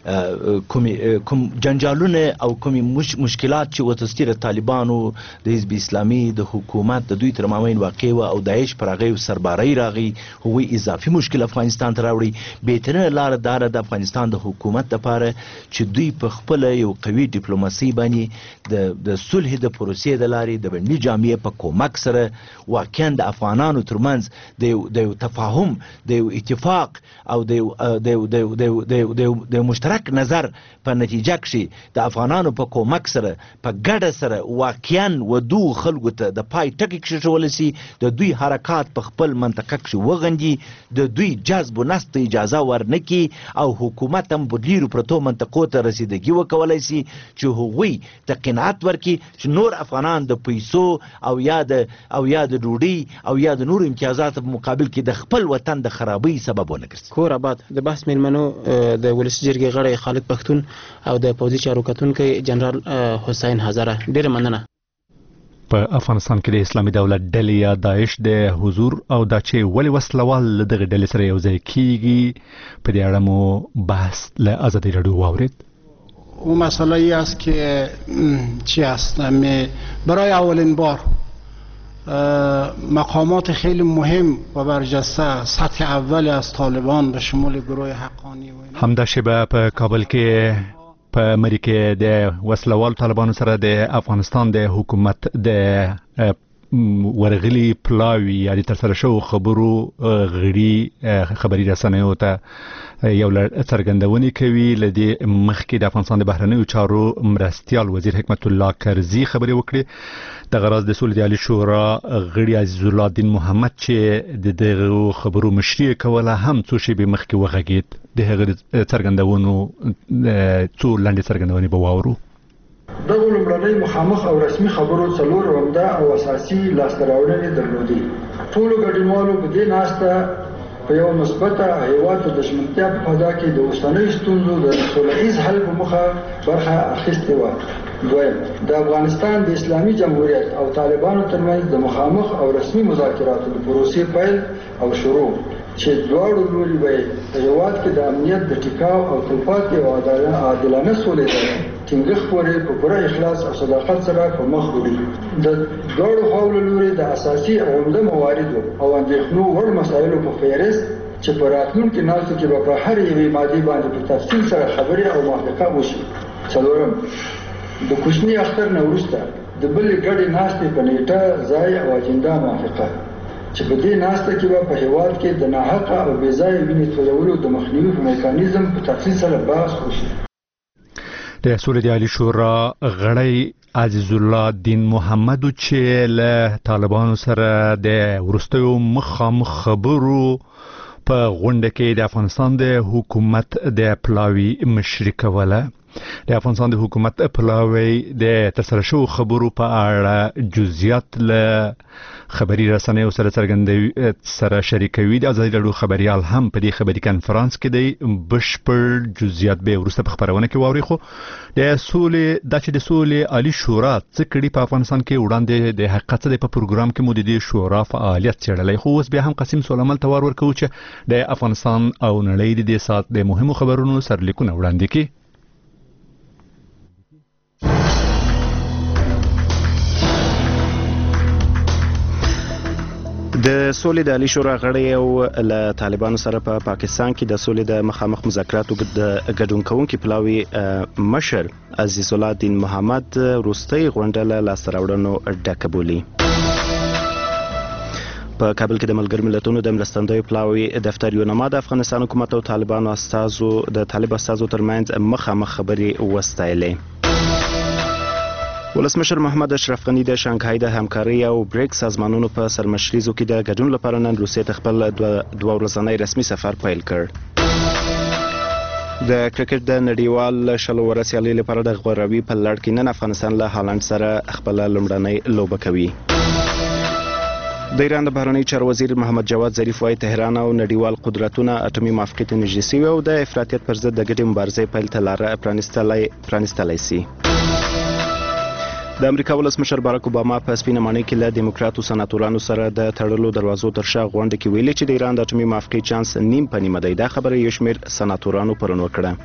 کوم جنجالونه او کوم مشکلات چې وتستیر طالبانو د حزب اسلامي د حکومت د دوی تر مابین واقع و او داعش پر هغې سربارۍ راغی، هغوی اضافي مشکل افغانستان ته راوړي. بهترینه لاره دا ده د افغانستان د حکومت لپاره چې دوی په خپله یو قوي ډیپلوماسي باندې د صلح د پروسې د لارې د بینالمللي جامعې په کومک سره واقعا د افغانانو ترمنځ د یو تفاهم، د یو اتفاق او د مشترک نظر په نتیجه کښې د افغانانو په کومک سره په ګډه سره واقعا ودو خلکو ته د پای ټکي کښېښولی سي، د دوی حرکات په خپل منطقه کښې وغندي، د دوی جذب و نسب ته اجازه ورنه کړي او حکومت هم په ډېرو پرتو منطقو ته رسیدګي وکولی سي چې هغوی ته قناعت ورکړي چې نور افغانان د پیسو او یا د او یا د ډوډۍ او یا د نورو امتیازاتو په مقابل کې د خپل وطن د خرابۍ سبب ونه ګرځي. کور آباد د بحث مېلمنو د ولسي جرګې غړی خالد پښتون او د پوځي چارو کتونکی جنرال حسین هزاره، ډېره مننه. په افغانستان کې د اسلامي دولت ډلې یا داعش د حضور او دا چې ولې وسلوال له دغه ډلې سره یو ځای کیږي په دې اړه مو بحث له ازادي راډیو واورید. او مسئله ای است که چی است برای اولین بار مقامات خیلی مهم و برجسته سطح اولی از طالبان به شمول گروه حقانی و همدا شبه په کابل کې په مری کې د وسلوال طالبانو سره د افغانستان د حکومت د ورغلي پلاوی یا د ترسره شو خبرو غړي خبري رسنیو ته یو څرګندونې کوي لدی مخکې د افغانستان د بهرنیو چارو مرستيال وزیر حکمت الله کرزي خبري وکړي د غراض د سولې د عالی شورا غړي عزیز الله الدین محمد چې د دغه خبرو مشري کوله هم څو شی به مخکې وغږید د هغه څرګندونو څو لاندې څرګندونې به واورو. دغه لومړنۍ مخامخ او رسمي خبرو څلور عمده او اساسي لاسته راوړنې درلودې. ټولو ګډونوالو په دې ناسته په یو مثبته هیواد د ژمنتیا په فضا کې د اوسنیو ستونزو د سوله حل په مخه برخه اخیستې وه. دویم، د افغانستان د اسلامي جمهوریت او طالبانو ترمنځ د مخامخ او رسمي مذاکراتو د پروسې پیل او شروع چې دواړو لوري به په هیواد کې د امنیت د ټیکاو او تلپاتې او عادلانه سولې د ټینګښت پورې په پوره اخلاص او صداقت سره په مخ وړي. د دواړو خواو لوري د اساسي او عمده مواردو او اندېښنو وړ مسایلو په فهرست چې په راتلونکي ناستو کې به په هر یوې مادې باندې په تفصیل سره خبرې او موافقه وشي. څلورم، د کوچني اختر نه وروسته د بلې ګډې ناستې په نیټه ځای او اجنډا موافقه چې په دې ناسته کې به په هیواد کې د ناحقه او بې ځایه وینې تویولو د مخنیوي په میکانیزم په تفصیل سره بحث وشي. د سولې د عالی شورا غړی عزیز الله الدین محمد چې له طالبانو سره د ورستیو مخامخ خبرو په غونډه کې د افغانستان د حکومت د پلاوی مشري کوله. د افغانستان د حکومت پلاوی د ترسره شو خبرو په اړه جزئیات له خبري رسنیو سره څرګندوي سره شریکوي. د ازادي راډیو خبريال هم په دې خبري کانفرنس کې دی بشپړ جزئیات به ورسته په خبرونه کې واوري. خو د سولې د چې د سولې عالی شورا څه کړي په افغانستان کې وړاندې د حقیقت د په پروګرام کې مو د دې شورا فعالیت څېړلې. خو اوس بیا هم قسم سولمل توار ورکوي چې د افغانستان او نړۍ د سات د مهمو خبرونو سرلیکونه وړاندې کړي. د سولې د عالی شورا غړی او له طالبانو سره په پا پاکستان کې د سولې د مخامخ مذاکراتو د ګډون کوونکي پلاوی مشر عزیز الله الدین محمد وروستۍ غونډه له لاسته راوړنو ډکه بولي. په کابل کې د ملګرو ملتونو د مرستندوی پلاوی دفتر یونما د افغانستان حکومت او طالبانو استازو د طالب استازو ترمنځ مخامخ خبرې وستایلې. ولسمشر محمد اشرف غنی د شانګهای د همکاري او بریکس سازمانونو په سرمشريزو کې د ګډون لپاره نن روسیې ته خپل دوه ورځنی رسمي سفر پیل کړ. د کرکټ د نړیوال شلو ورځې سیالۍ لپاره د غوراوي په لړ کې نن افغانستان له هالند سره خپل لومړنۍ لوبه کوي. د ایران د بهرنی چارو وزیر محمد جواد ظریف وايي تهران او نړیوال قدرتونه اټومي موافقې ته نږدې شوي او د افراطیت پر ضد د ګډې مبارزې پیل ته لاره پرانیستلی پرانیستلی سي. د امریکا ولسمشر باراک اوباما په سپینه ماڼۍ کې له دیموکراتو سناتورانو سره د تړلو دروازو تر شا غونډه کې ویلي چې د ایران د اټومي موافقې چانس نیم په نیمه دی. دا خبره یو شمېر سناتورانو پرون وکړه.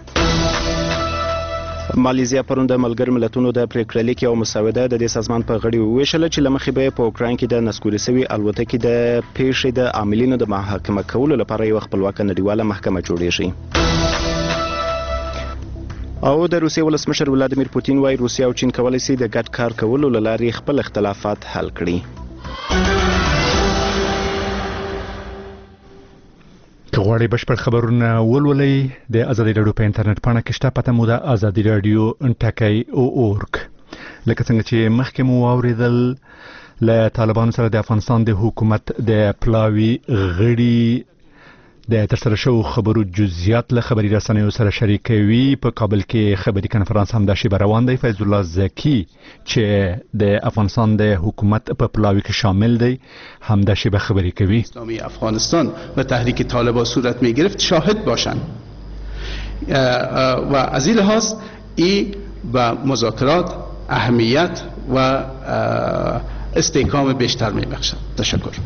مالیزیا پرون د ملګرو ملتونو د پریکړه لیک او مسوده د دې سازمان په غړي وویشله چې له مخې به په اوکراین کې د نسکوري سوي الوتکې د پیښې د عاملینو د محاکمه کولو لپاره یو خپلواکه نړیواله محکمه جوړیږي. او د روسیې ولسمشر ولادیمیر پوتین وايي روسیا او چین کولی شي د ګډ کار کولو له لارې خپل اختلافات حل کړي. که غواړئ بشپړ خبرونه ولولئ د ازادي راډیو په انټرنیټ پاڼه کې شته. پته مو ده ازادي راډیو ټکی او اورګ. لکه څنګه چې مخکې مو واورېدل له طالبانو سره د افغانستان د حکومت د پلاوي غړي د ترسره شو خبرو جزئیات له خبري رسنیو سره شریکوي. په کابل کې خبري کانفرنس هم د شی روان دی. فیض الله زکی چې د افغانستان د حکومت په پلاوی کې شامل دی هم د شی به خبري کوي. اسلامی افغانستان و تحریک طالبان صورت می گرفت شاهد باشند و از این لحاظ این به مذاکرات اهمیت و استحکام بیشتر می بخشد. تشکر.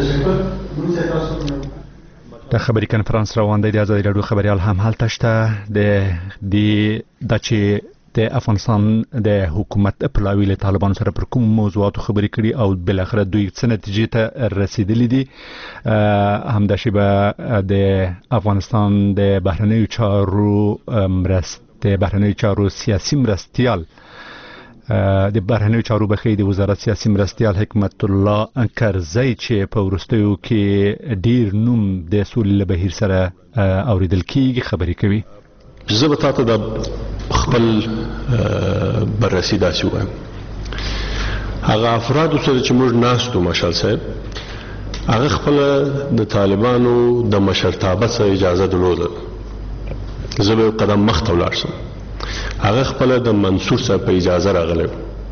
د خبري کانفرنس روان دی. د ازادي راډیو خبريال هم هلته شته. د د د چې د افغانستان د حکومت پلاوی له طالبانو سره پر کوم موضوعاتو خبرې کړي او بل اخر دوی څه نتیجې ته رسیدلې دي. همداشي به د افغانستان د بهرنیو چارو مرسته بهرنیو چارو سیاسي مرستيال د بهرنیو چارو بخې د وزارت سیاسي مرستيال حکمت الله کرزی چې په ورستیو کې ډیر نوم د سولې له بهیر سره اوریدل کیږي خبرې کوي. زه به تاسو د خپل بررسي داسې وایم هغه افراد سره چې موږ ناستو مشال صاحب هغه خپل د طالبانو د مشرتابه سره اجازه درلوده. زه به قدم مخته ولاړ شم. هغه خپل د منصور صاحب په اجازه راغلی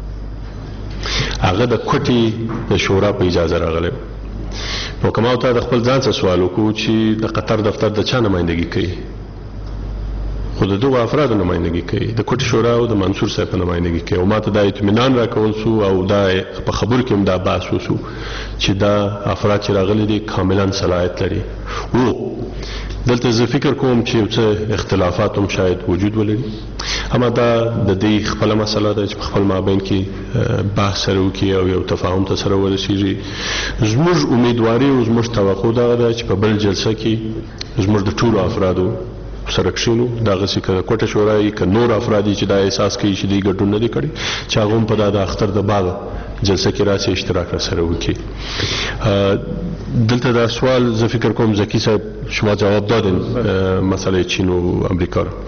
هغه د کوټي د شورا په اجازه راغلی. نو کومه ته د خپل ځان څخه سوال وکړو چې د قطر دفتر د چا نمائندګي کوي خو د دوه افرادو نمائندګي کوي د کوټي شورا او د منصور صاحب نمائندګي کوي او ماته د اطمینان راکول سو او دا په خبر کې هم دا باس وسو چې دا افراد چې راغلي دي کاملا صلاحیت لري. او دلته زه فکر کوم چې څه اختلافات هم شاید وجود ولري اما دا د دې خپل مسله ده چې خپل مابین کې بحث سره وکړي او یو تفاهم ته سره ورسیږي. زموږ امیدواري او زموږ توقع ده چې په بل جلسه کې زموږ د ټولو افرادو سره کښینو دغه چې کوټه شورای ک نور افرادی چې دا احساس کوي چې دی ګډون نه دی کړی چې هغه هم په د اختر د باغ جلسه کې راځي اشتراک سره وکړي. دلته دا سوال زه فکر کوم زکی صاحب شما جواب دادین مسئله چین و امریکا رو.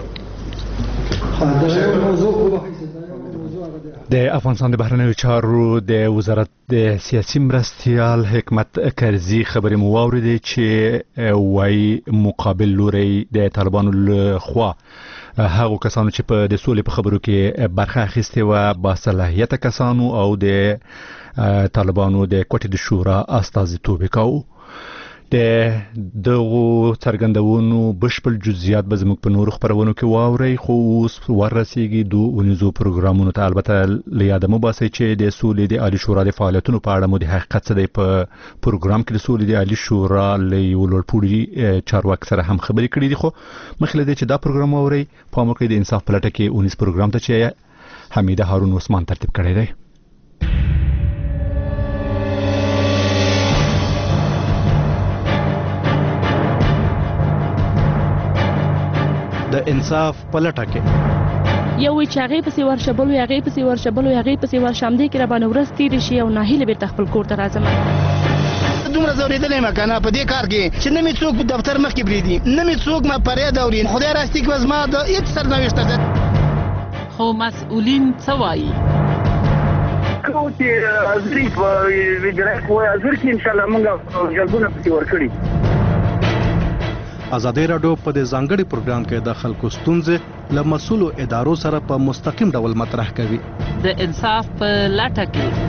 د افغانستان د بهرنیو چارو د وزارت د سیاسي مرستيال حکمت کرزی خبرې مو واوریدې چې وای مقابل لوري د طالبانو له خوا هغه کسانو چې په د سولې په خبرو کې برخه اخیستې و با صلاحیت کسانو او د طالبانو د کوټې د شورا استازیتوب وکاو. د دغه څرګندونو بشپړ جزئیات به زموږ په نورو خبرونو کې واوري خو اوس ورسیږي دوه ونیزو پروګرامونو ته. البته لیاده مو باسي چې د سولې د عالی شورا د فعالیتونو په اړه مو د حقیقت څه دی په پروګرام کې د سولې د عالی شورا له ولورپوړي چارواکي سره هم خبرې کړې دي. خو مخکې له دې چې دا پروګرام واوري په موږ کې د انصاف پلټه کې اونیز پروګرام ته چې حمیده هارون عثمان ترتیب کړی دی. د انصاف پلټه کې یو وی چې هغه پسې ورشبل وي هغه پسې ورشبل وي هغه پسې ورشم دي کې را باندې ورس تیر شي او ناهیله به خپل کور ته راځم. دومره زوریدلې مکانه په دې کار کې چې نه می څوک په دفتر مخ کې بریدي نه می څوک ما پرې دورین خدای راستي کې وزما د هیڅ سرنوشت ده. خو مسؤلین څه وایي کو چې ازري په ویډرک وای ازر کې ان شاء الله موږ جلبونه پکې ورکړي. ازادي راډیو په دې ځانګړي پروګرام کې د خلکو ستونزې له مسؤلو ادارو سره په مستقیم ډول مطرح کوي. د انصاف په لټه کې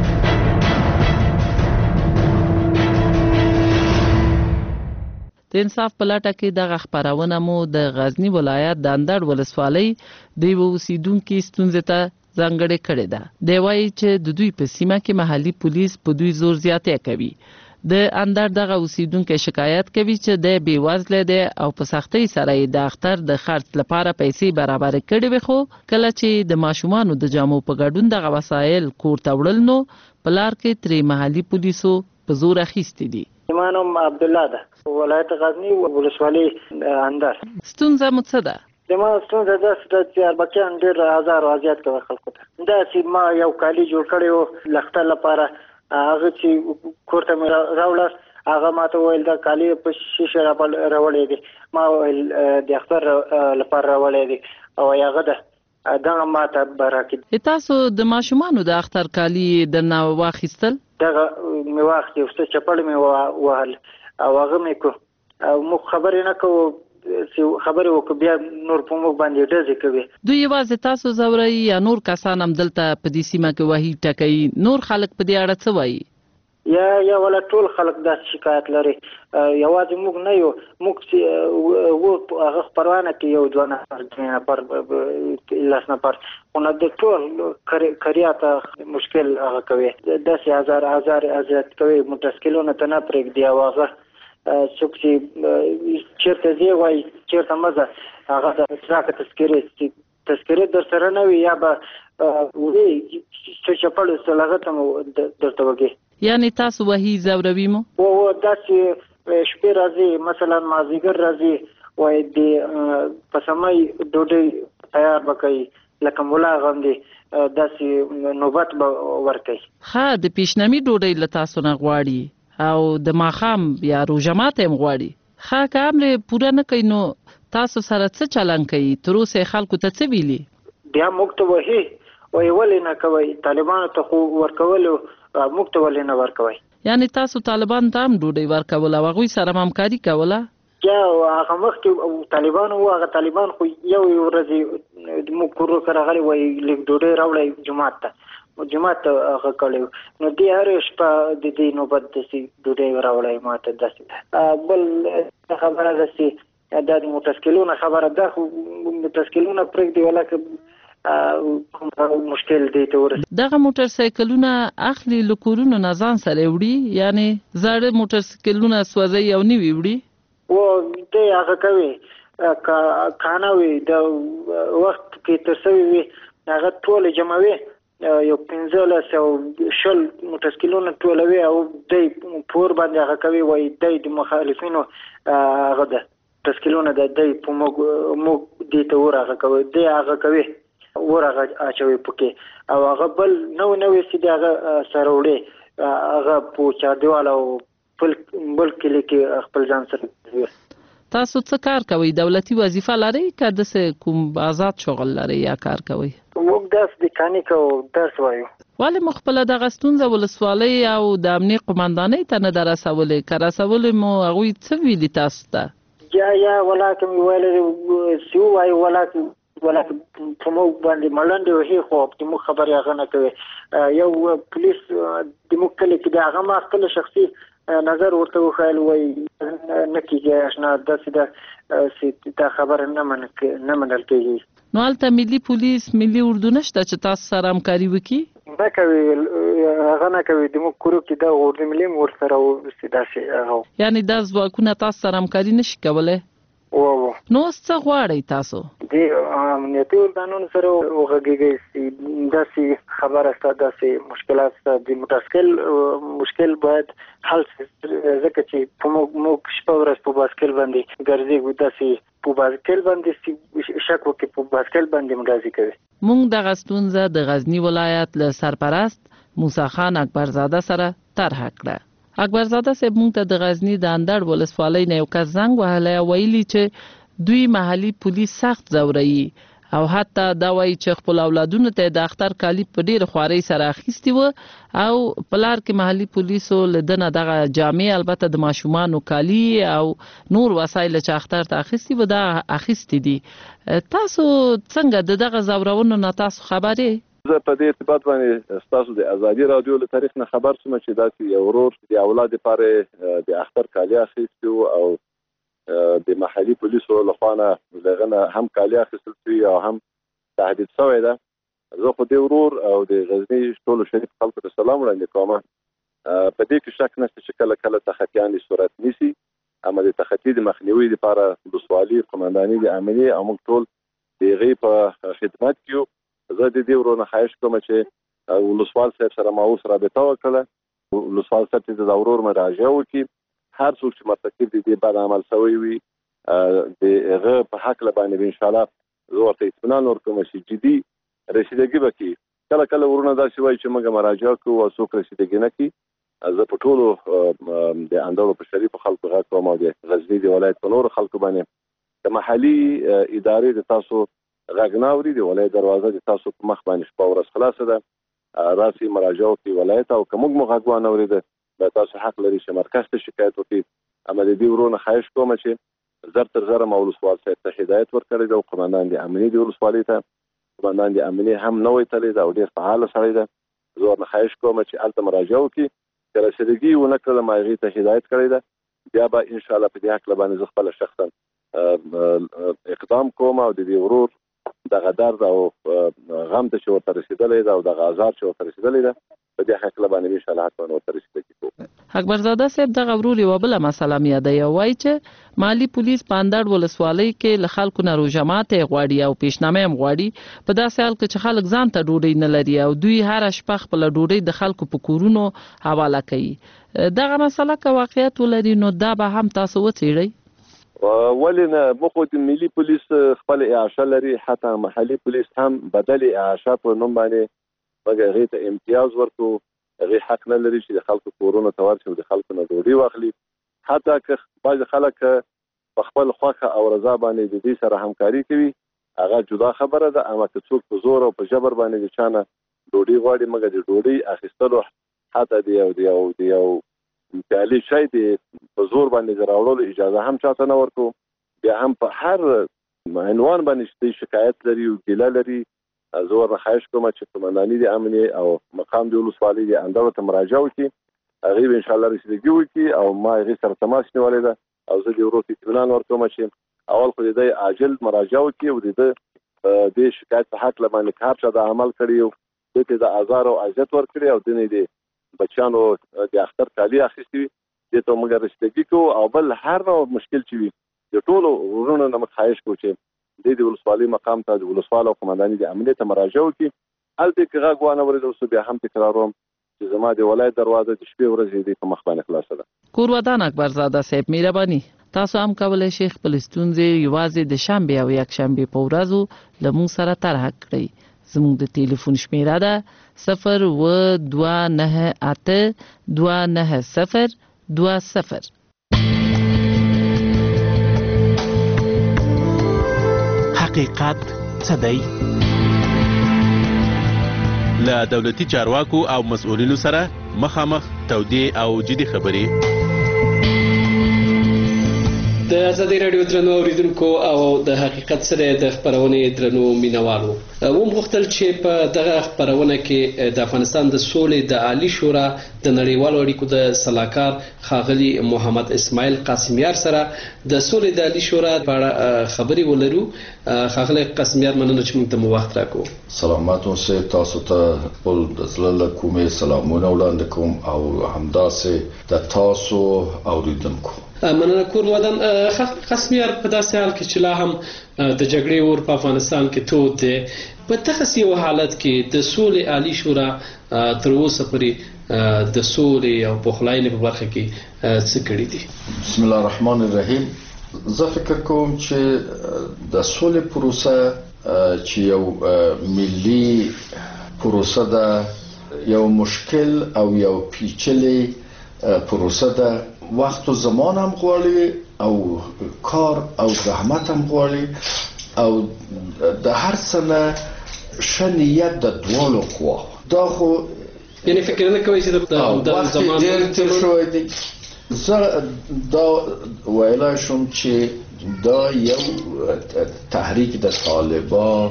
د انصاف په لټه کې دغه خبرونه مو د غزنی ولایت د اندړ ولسوالۍ د یو اوسیدونکو ستونزې ته ځانګړې کړې ده. دی وایي چې د دوی په سیمه کې محلي پولیس په دوی زور زیاتې کوي. د اندر دغه اوسیدونکو شکایت کوي چې د بیوزله دي او په سختۍ سره د اختر د خرڅ لپاره پیسې برابر کړي وي خو کله چې د ماشومانو د جامو په ګډون دغه وسایل کور ته وړل نو په لار کې ترې محلي پولیسو په زور اخیستي دي. ایمانم عبد الله ده ولایت غزنی ولسوالۍ اندر. ستونزه مو څه ده؟ د ما ستونزه ده چې اربکیان ډېر آزار او اذیت کوي خلکو ته. دا چې ما یو کالی جوړ کړی و لختر لپاره هغه چې کور ته مې راوړل هغه ماته ویل دا کالی په شیشه راوړی دی ما ویل د اختر لپاره راوړی دی او هغه ده دغه ماته براکې. تاسو د ماشومانو د اختر کالی د نا واخیستل دغه مې واخیست یو څه چپړ مې وهل او هغه مې کو او مو خبرې نه کوو چې خبرې وکړو بیا نور په موږ باندې ډزې کوي. دوی یوازې تاسو زوري یا نور کسان هم دلته په دې سیمه کې وایي ټکوي نور خلک په دې اړه څه وایي؟ یا یا ولا ټول خلک دا شکایت لري یوازې موږ نه یو موږ چې و هغه خبرونه کې یو دوه نفر درې نفر لاس نفر خو نه د ټول کریاته مشکل هغه کوي داسې هزار هزار اذیت کوي متسکلونه ته نه پرېږدي او هغه څوک چې چیرته ځي وایي چیرته مزه هغه د اشتراک تذکرې تذکره در سره نه وي یا به وې چې چپړ سلغه ته درته وګي یعنی تاسو وਹੀ زوروي مو او داسې شپې راځي مثلا مازیګر راځي وای د پسمای ډوډۍ تیار وکړي لکه مولا غوندې داسې نوبت به ورکړي ها د پیشنمی ډوډۍ له تاسو نه غواړي او د ماخام یا روژه ماته هم غواړي ها کامل پوره نه کوي نو تاسو سره څه چلن کوي تر اوسه خلکو ته څه ویلي بیا موږ ته وਹੀ وای ولې نه کوي طالبانو ته خو ورکول موږ ته ولې نه ورکوي یعنی تاسو طالبان ته هم ډوډۍ ورکول او هغوی سره همکاري کوله یا هغه مخکې طالبان وو هغه طالبان خو یو ورځ موږ کورو سره غلي وای لیک ډوډۍ راوړی جمعات ته جمعات هغه کړو نو دی هر شپه د دې نوبت د سي ډوډۍ راوړی ماته داسې بل خبره ده چې دا د متشکلونه خبره ده خو متشکلونه پرېږدي ولکه مشکل دی ته ورسېږي دغه موټر سایکلونه اخلي له کورونو نه ځان سره وړي یعنی زاړه موټر سایکلونه سوځي او نوي وړي او دی هغه کوي کانه وي د وخت کې تر سوي وي هغه ټول جمعوي یو پنځلس او شل موټر سایکلونه ټولوي او دی پور باندې هغه کوي وایي دی د مخالفینو هغه ده تسکیلونه د دې په موږ موږ دې ته ورغه کوي دې هغه کوي ورغه اچوي پکې او هغه بل نو نو سي دغه سره وړي هغه په چا دیوالو بل بل کلی کې خپل ځان سره تاسو څه کار کوئ دولتي وظیفه لرئ که د کوم آزاد شغل لرئ یا کار کوئ موږ داس د کانیکو درس وایو ولې مخبله دغه ستونزه ولسوالۍ او د امنیه قومندانۍ ته نه درسولې که رسولې مو هغوی څه ویلي تاسو ته یا یا ولکه ویل سیو وای ولکه ولکه په موږ باندې ملنډ وهي خو د مو خبرې هغه نه کوي یو پولیس د مو کلی کې د هغه ما خپل شخصي نظر ورته وخایل وای نه کیږي آشنا داسې د دا خبره نه من نه منل کېږي نو هلته ملي پولیس ملي اردو نشته چې تاسو سره همکاري وکړي نه کوي هغه نه کوي د موږ کورو کې دا اردو ملي ور سره داسې یعنی دا ځواکونه تاسو سره همکاري نشي کولی او نو څه غواړئ تاسو د امنیتي ارګانونو سره وغږیږئ چې داسې خبره سته داسې مشکلات سته د موټرسایکل مشکل باید حل شي ځکه چې په موږ شپه ورځ په بایسکل باندې ګرځېږو داسې په بایسکل باندې شک وکړي په بایسکل باندې مګازي کوي موږ دغه ستونزه د غزنی ولایت له سرپرست موسی خان اکبرزاده سره طرح کړه اکبرزاده صاحب موږ ته د غزنی د اندړ ولسوالۍ نه یو کس زنګ وهلی او ویلي چې دوی محلي پولیس سخت ځوروي او حتی دا وایي چې خپل اولادونو ته د اختر کالي په ډېر خوارۍ سره اخیستي وو او په لار کې محلي پولیسو له دنه دغه جامې البته د ماشومانو کالي او نور وسایل چې اختر ته اخیستي وو دا اخیستي دي تاسو څنګه د دغه ځورونو نه تاسو خبر یې زه په دې ارتباط باندې تاسو د ازادي رادیو له تاریخ نه خبر شوم چې داسې یو ورور د اولاد لپاره د اختر کالي اخیستي او د محلي پولیسو لخوا نه دغه هم کالي اخیستل شوي او هم تهدید شوی ده زه خو دې ورور او د غزني ټولو شریف خلکو ته سلام وړاندې کوم په دې کې شک نشته چې کله کله تخطیان صورت نیسي اما د تخطي د مخنیوي لپاره ولسوالي قومنداني د امنیه او موږ ټول د هغې په خدمت کې زه د دې ورونه خواهش کوم چې ولسوال صاحب سره ما اوس رابطه وکړه ولسوال صاحب ته د ورور مراجعه وکړي هر څوک چې مرتکب دي د بد عمل شوی وي د هغه په حق باندې ان شاء الله زه ورته اطمینان ورکوم چې جدي رسیدګي وکړي کله کله ورونه داسې وایي چې موږ مراجعه کوو او څوک رسیدګي نه کوي زه په ټولو د اندړو په شریفو خلکو غږ کوم او د غزني د ولایت په نورو خلکو باندې د محلي ادارې د تاسو غږ نه اوري د ولایت دروازه د تاسو په مخ باندې شپه ورځ خلاصه ده راسي مراجعه وکړي ولایت او که موږ مو غږ وانه اورېده دا تاسو حق لري چې مرکز ته شکایت وکړي اما د دې ورونه خواهش کوم چې زر تر زره ما ولسوال صاحب ته هدایت ورکړی دی او قومندان د امنیې د ولسوالۍ ته قومندان د امنیې هم نوی تللی ده او ډېر فعاله سړی ده زه ورنه خواهش کوم چې هلته مراجعه وکړي که رسیدګي ونه کړله ما هغې ته هدایت کړی ده بیا به انشاءالله په دې هکله باندې زه خپله شخصا اقدام کوم او د دې ورور دغه درد او غم ته چې ورته رسېدلی ده او دغه آزار چې ورته رسېدلی ده په په دې حق له باندې ان شاء الله حتما ورته رسیدګي کوو. اکبرزاده صاحب دغه ورور یوه بله مسله مې یادوي، وایي چې مالي پولیس په اندړ ولسوالۍ کې له خلکو نه روژه ماتې غواړي او پیشنامه هم غواړي، په داسې حال کې چې خلک ځان ته ډوډۍ نه لري او دوی هره شپه خپله ډوډۍ د خلکو په کورونو حواله کوي. دغه مسله که واقعیت ولري نو دا به هم تاسو وڅېړئ؟ ولې نه، موږ خو د ملي پولیس خپل اعاشه لري، حتی محلي پولیس هم بدل اعاشه په نوم باندې موږ هغې ته امتیاز ورکو. هغې حق نه لري چې د خلکو کورونو ته ورشي او د خلکو نه ډوډۍ واخلي. حتی که بعضې خلک په خپل خوښه او رضا باندې د دې سره همکاري کوي هغه جدا خبره ده، اما که څوک په زور او په جبر باندې د چا نه ډوډۍ غواړي، موږ د ډوډۍ اخیستلو حتی د یو د یو د یو پیالې شی د په زور باندې د راوړلو اجازه هم چاته نه ورکو. بیا هم په هر عنوان باندې چې شکایت لري او ګیله لري، زه ورنه خواهش کوم چې قمنداني د امنیې او مقام د ولسوالۍ د اندړو ته مراجعه وکړي، هغې به انشاءالله رسیدګي وکړي او ما هغې سره تماس نیولی ده او زه د ورور ته اطمینان ورکوم چې اول خو د دی عاجل مراجعه وکړي او د ده د شکایت په حق له باندې که هر چا د عمل کړي او دې ته د ازار او اذیت ورکړي او دې د بچیانو د اختر کالي اخیستي وي، دې ته موږ رسیدګي کوو. او بل هر نوع مشکل چې وي د ټولو وروڼو نه موږ خواهش کوو چې د د ولسوالۍ مقام ته د ولسوال او قمنداني د امنیې ته مراجعه وکړي. هلته که غږ وانه ورېدل سو بیا هم تکراروم چې زما د ولایت دروازه د شپې ورځې د په مخ باندې خلاصه ده. کورودان اکبرزاده صاحب مهرباني، تاسو هم کولی شئ خپل ستونزې یوازې د شنبې او یکشنبې په ورځو له موږ سره طرح کړئ. زموږ د ټلیفون شمیره ده صفر اووه دوه نهه اته دوه نهه صفر دوه صفر. حقیقت څه دی؟ له دولتي چارواکو او مسؤلینو سره مخامخ تودې او جدي خبرې. د ازادي راډیو درنو اوریدونکو او د حقیقت سره د خبرونې درنو مینوالو و مختل چې په دغه خبرونه کې د افغانستان د سولې د عالی شورا د نړیوالو اړیکو د صلاحکار خاغلی محمد اسماعیل قاسمیار سره د سولې د عالی شورا په اړه خبرې ولرو. خاغلی قاسمیار مننه چې موږ ته مو وخت راکو. سلامات اوسئ، تاسو ته خپل د زړه له کومې سلامونه وړاندې کوم او همداسې د تاسو اوریدونکو. مننه کورودان قاسمیار، په داسې حال کې چې لا هم د جګړې اور په افغانستان کې تود دی، په دغسې یو حالت کې د سولې عالی شورا تر اوسه پورې د سولې او پخلاینې په برخه کې څه کړي دي؟ بسم الله الرحمن الرحیم. زه فکر کوم چې د سولې پروسه چې یو ملي پروسه ده، یو مشکل او یو پیچلې پروسه ده، وخت و زمان هم غواړي او کار او زحمت هم غواړي او د هر سنه شنیت د دوالو قوا. دا خو یعنی فکر نه کوي چې د زمان ډېر تیر شوی دی. زه دا ویلای شم چې دا یو تحریک د طالبان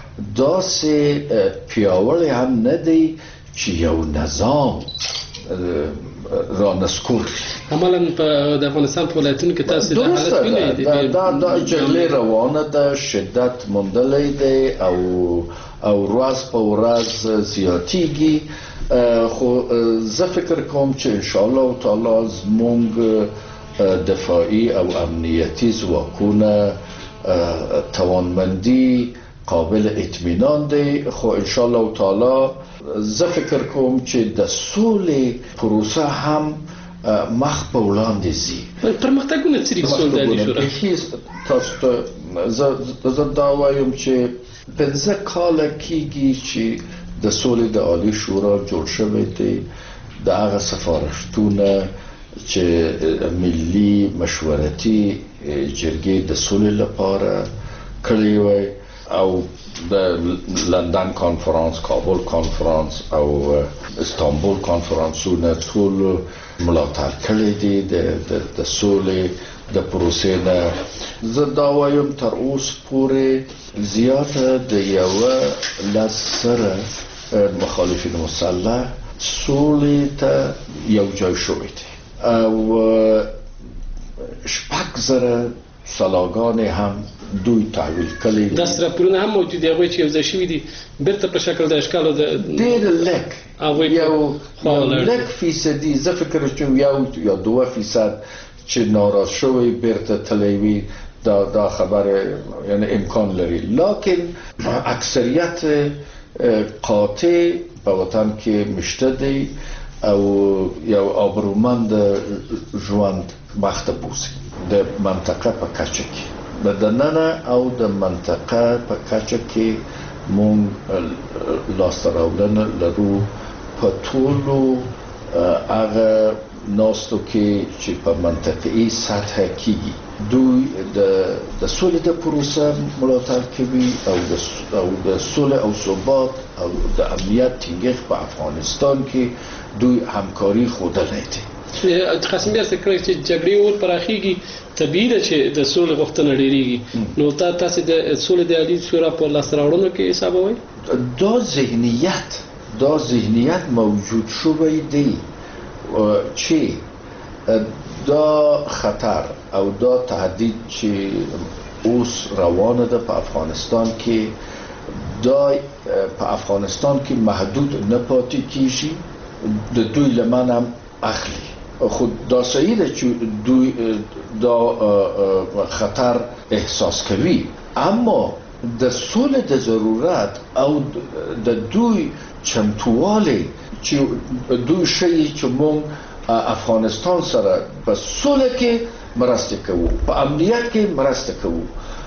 داسې پیاوړی هم نه دی چې یو نظام را نسکور عملا په د افغانستان په ولایتونو کې تاسو د حالت وینئ دا دا جګړه روانه ده، شدت موندلی دی او او ورځ په ورځ زیاتیږي. خو زه فکر کوم چې ان شاء الله تعالی زموږ دفاعي او امنیتي ځواکونه توانمندي قابل اطمینان دی. خو ان شاء الله تعالی زه فکر کوم چې د سولې پروسه هم مخ په وړاندې ځي. پرمختګونه څه دي په سولې د عالی شورا؟ تاسو ته زه دا وایم چې پنځه کاله کېږي چې د سولې د عالی شورا جوړ شوی دی. د هغه سفارشتونه چې ملي مشورتي جرګې د سولې لپاره کړی وای او د لندن کانفرانس، کابل کانفرانس او استانبول کانفرانسونه ټول ملاتړ کړی دي د سولې د پروسې نه. زه دا وایم تر اوس پورې زیاته د یوه لس سره مخالفین مسلح سولې ته یو ځای شوی دی او شپږ زره سلاګانې هم دوی تحویل کړي. دا راپورونه هم موجود دي هغه چې یو ځای شوي دي بیرته په شکل د اشکالو د ډېر لږ یو لږ فیصدي زه فکر کوم یو یا دوه فیصد چې ناراض شوی بیرته تللی وي دا دا خبره یعنی امکان لري، لکن اکثریت قاطع په وطن کې مشته دی او یو آبرومند ژوند مخته بوزي د منطقه په کچه کې د دننه او د منطقه په کچه کې مونږ لاسته راوړنه لرو په ټولو هغه ناستو کې چې په منطقي سطح کېږي. دوی د د سولې د پروسه ملاتړ کوي او د او د سولې او ثبات او د امنیت ټینګښت په افغانستان کې دوی همکاري ښودلې دي. قاسم بیا څه کوي چې جګړې اور پراخیږي طبیعي ده چې د سولې غوښتنه ډېریږي، نو تا تاسو د سولې د عالی شورا په لاسته راوړنو کې حسابوي؟ دا ذهنیت دا ذهنیت موجود شوی دی چې دا خطر او دا تهدید چې اوس روانه ده په افغانستان کې دا په افغانستان کې محدود نه پاتې کیږي، د دوی لمن هم اخلي. خود دا صحیح ده چې دوی دا خطر احساس کوي، اما د سولې د ضرورت او د دوی چمتووالی چې دوی شي چې مونږ افغانستان سره په سولې کې مرسته کوو، په امنیت کې مرسته کوو،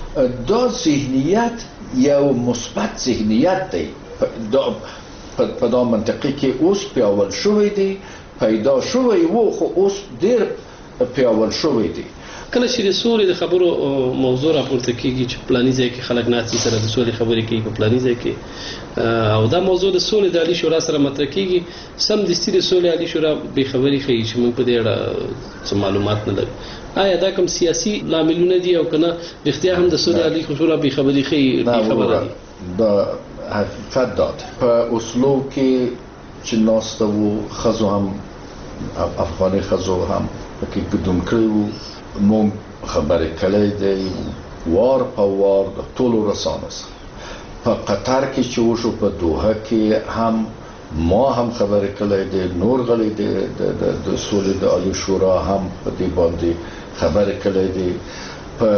دا ذهنیت یو مثبت ذهنیت دی دا په دا منطقه کې اوس پیاوړ شوی دی، پیدا شوی وو خو اوس ډیر پیاوړ شوی دی. کله چې د سولې د خبرو موضوع راپورته کیږي چې پلاني ځای کې خلک ناڅي سره د سولې خبرې کوي په پلاني ځای کې او دا موضوع د سولې د عالی شورا سره مطرح کیږي، سم دستي د سولې عالی شورا به خبرې کوي چې موږ په دې اړه څه معلومات نه لرو. آیا دا کوم سیاسي لاملونه دي او کنه اختیار هم د سولې عالی شورا به خبرې کوي؟ خبره دي دا حقیقت داد په اصلو کې چې ناسته وو خزو هم افغاني خزو هم پکې ګډون کړی وو، مونږ خبرې کړې دي وار په وار د ټولو رسانو سره په قطر کې چې وشو، په دوحه کې هم ما هم خبرې کړې دي، نور غلي دي د سولې د عالی شورا هم په دې باندې خبرې کړې دي، په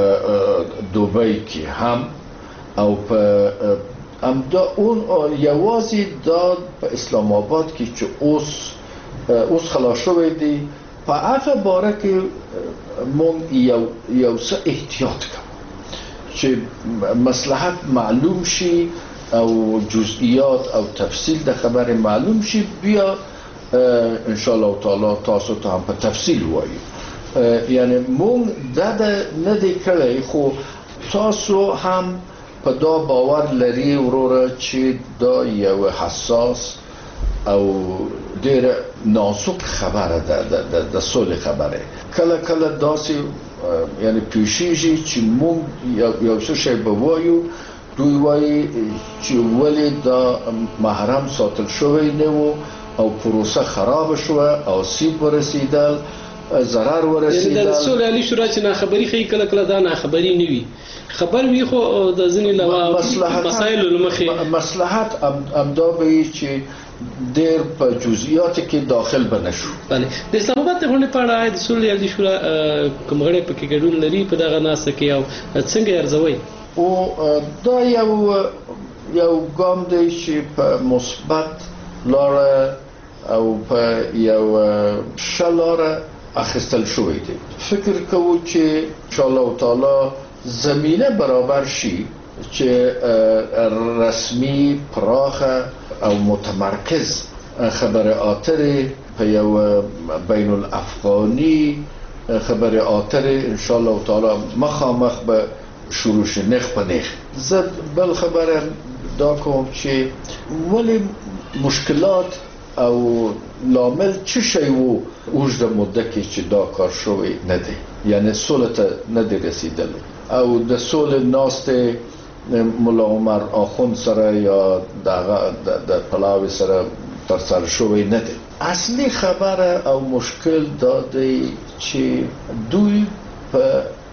دوبۍ کې هم او په امدا اون یوازې دا په اسلام آباد کې چې اوس اوس خلاص شوی دی په هغه باره کې مونږ یو یو څه احتیاط کوو چې مصلحت معلوم شي او جزئیات او تفصیل د خبرې معلوم شي، بیا ان شاء الله تعالی تاسو ته هم په تفصیل وایو. یعنی مونږ دا نه دی کړی، خو تاسو هم په دا باور لري وروره چې دا یو حساس او ډېر نازک خبره ده د د سولې خبره. کله کله داسې یعنی پیشیږي چې مونږ یو څه شی به وایو، دوی وایي چې ولې دا محرم ساتل شوی نه و او پروسه خراب شوه او سیب ورسیدل ضرر ورسیدل. یعنی د سولې عالی شورا چې ناخبري خي کله کله دا ناخبري نه وي، خبر وي خو د ځینې لوا مسایل لمخې مصلحت امدا به چې ډېر په جزئیات کې داخل بنشو. بله د اسلام آباد د غونډې په اړه د سولې عالی شورا کوم غړي پکې ګډون لري په دغه ناسته کې او څنګه ارزوي؟ او دا یو یو ګام دی چې په مثبت لاره او په یو ښه لاره اخیستل شوی دی. فکر کوو چې ان شاء الله تعالی زمینه برابر شي چې رسمي پراخه او متمرکز خبر آتر په یو بین الافغانی خبر آتر ان شاء الله تعالی مخامخ به شروع شي نخ په نخ. زد بل خبره دا کوم چې ولی مشکلات او لامل چه شی وو اوږده موده کې چې دا کار شوی نه دی، یعنی سولې ته نه دی رسیدلی او د سولې ناسته مولا عمر آخوند سره یا دغه د پلاوی سره تر سره شوی نه دی. اصلي خبره او مشکل دا دی چې دوی په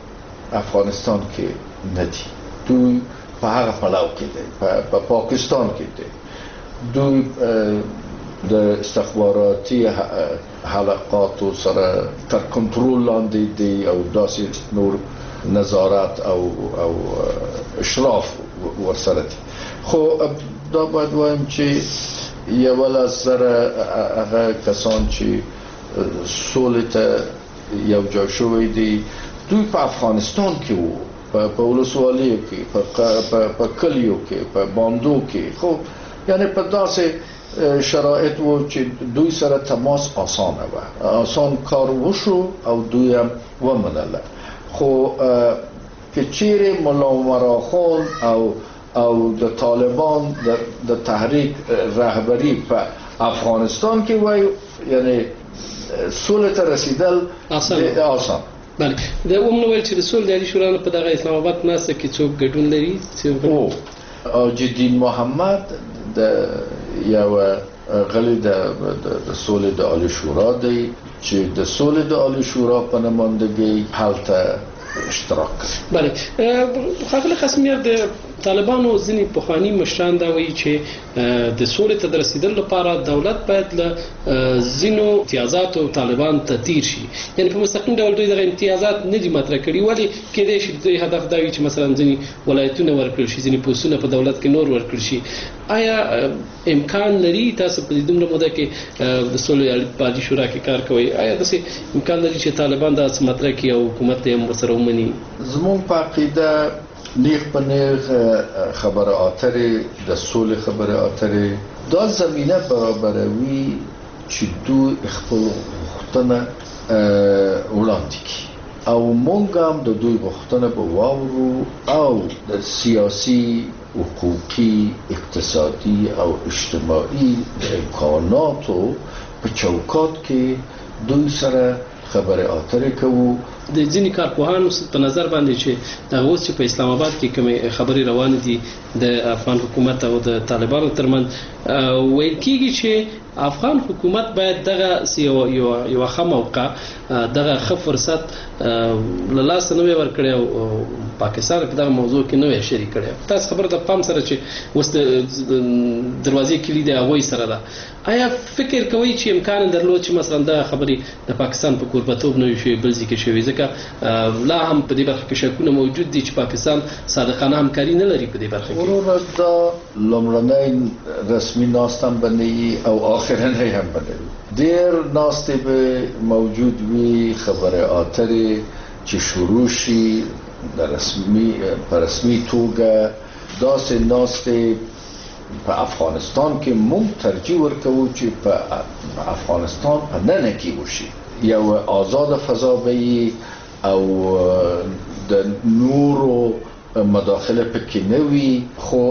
افغانستان کې نه دي، دوی په هغه پلاو کې دي، په پاکستان کې دي. دوی د استخباراتي حلقاتو سره تر کنټرول لاندې دي او داسې نور نظارت او او اشراف ورسره دي. خو دا باید وایم چې یو لاس سره هغه کسان چې سولې ته یو ځای شوي دي، دوی په افغانستان کې وو، په ولسوالیو کې، په کلیو کې، په باندو کې. خو یعنی په داسې شرایط وو چې دوی سره تماس آسانه و، آسان کار وشو او دوی هم ومنله. خو که چیرې ملا عمر خان او او د طالبان د تحریک رهبری په افغانستان کې وای، یعنی سولې ته رسیدل آسان. بله، د اوم نو ویل چې د سولې د عالي شورا په دغه اسلام آباد ناسته کې څوک ګډون لري؟ او حاجي محمد د یو غړی د سولې د عالي شورا دی چې د سولې د عالي شورا په نمائندګۍ هلته اشتراک کوي. بله، ښاغلی قاسمیار، د طالبانو ځینې پخواني مشران دا وایي چې د سولې ته د رسیدلو لپاره دولت باید له ځینو امتیازاتو طالبان ته تیر شي، یعنی په مستقیم ډول دوی دغه امتیازات نه دي مطرح کړي. ولې کېدای شي دوی هدف دا وي چې مثلا ځینې ولایتونه ورکړل شي، ځینې پوستونه په دولت کې نور ورکړل شي؟ آیا امکان لري تاسو په دې دومره موده کې د سولې عالي شورا کې کار کوئ، آیا داسې امکان لري چې طالبان دا څه مطرح کړي او حکومت یې هم ورسره ومني؟ زموږ په عقیده نیغ په نیغ خبره اترې د سولې خبره اترې دا زمینه برابروي چې دوی خپل غوښتنه وړاندې کړي او موږ هم د دوی غوښتنه به واورو او د سیاسي، حقوقي، اقتصادي او اجتماعي امکاناتو په چوکاټ کې دوی سره خبره اترې کوو. د ځینې کارپوهانو په نظر باندې چې دا اوس چې په اسلام آباد کې کومې خبرې روانې دي د افغان حکومت او د طالبانو ترمنځ، ویل کېږي چې افغان حکومت باید دغه یو یو ښه موقع، دغه ښه فرصت له لاسه نه وي ورکړی او پاکستان په دغه موضوع کې نه وي شریک کړی. تاسو خبره د پام سره چې اوس د دروازې کلي د هغوی سره ده، آیا فکر کوئ چې امکان درلود چې مثلا دا خبرې د پاکستان په کوربتوب نه وي شوې بل ځای کې شوې؟ ځکه لا هم په دې برخه کې شکونه موجود دي چې پاکستان صادقانه همکاري نه لري په دې برخه کې. وروره دا لومړنۍ رسمي ناستم بنوي او آخرنۍ هم بنوي. ډېر ناستې به موجود وي، خبره اترې چې شروع شي د رسمي په رسمي توګه. داسې ناستې په افغانستان کې موږ ترجیح ورکوو چې په افغانستان په ننه کې وشي، یو آزاد فضا به او د نورو مداخله پکې نه وي. خو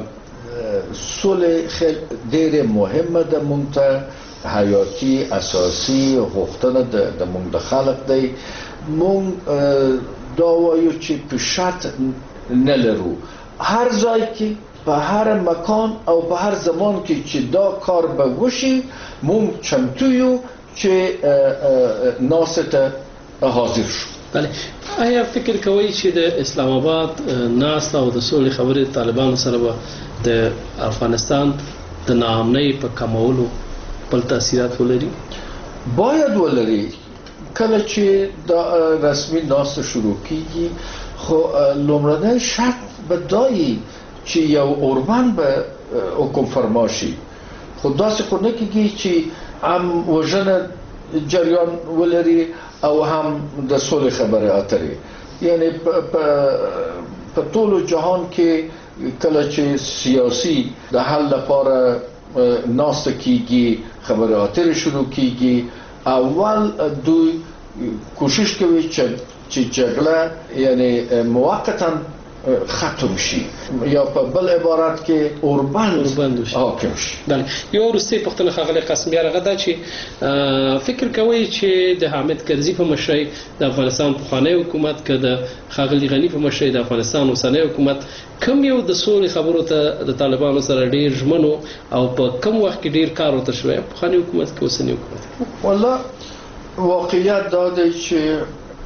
سولې خیلی ډېره مهمه ده، موږ ته حیاتي اساسي غوښتنه د موږ د خلق دی. موږ دا وایو چې په شرط نه لرو، هر ځای کې په هر مکان او په هر زمان کې چې دا کار به وشي موږ چمتو یو چې ناسته حاضر شو. بله، آیا فکر کوئ چې د اسلام آباد ناسته او د سولې خبرې طالبانو سره به د افغانستان د ناامنۍ په کمولو بل تاثیرات ولري؟ باید ولري. کله چې دا رسمي ناسته شروع کیږي، خو لومړنی شرط به دایي چې یو اوربند به حکم فرما شي. خو داسې خو نه کېږي چې هم وژنه جریان ولري او هم د سولې خبرې اترې. یعنی په ټول جهان کې کله چې سیاسي د حل لپاره ناسته کیږي، خبرې اترې شروع کیږي، اول دوی کوشش کوي چې جګړه یعنی موقتا ختم شي یا په بل عبارت کې اوربند حاکم شي. بله، یو وروستۍ پوښتنه ښاغلی قاسمیار هغه ده چې فکر کوئ چې د حامد کرزي په مشرۍ د افغانستان پخوانی حکومت که د ښاغلي غني په مشرۍ د افغانستان اوسنی حکومت کوم یو د سولې خبرو ته د طالبانو سره ډېر ژمنو او په کوم وخت کې ډېر کار ورته شوی، پخوانی حکومت کې اوسنی حکومت؟ والله واقعیت دا دی چې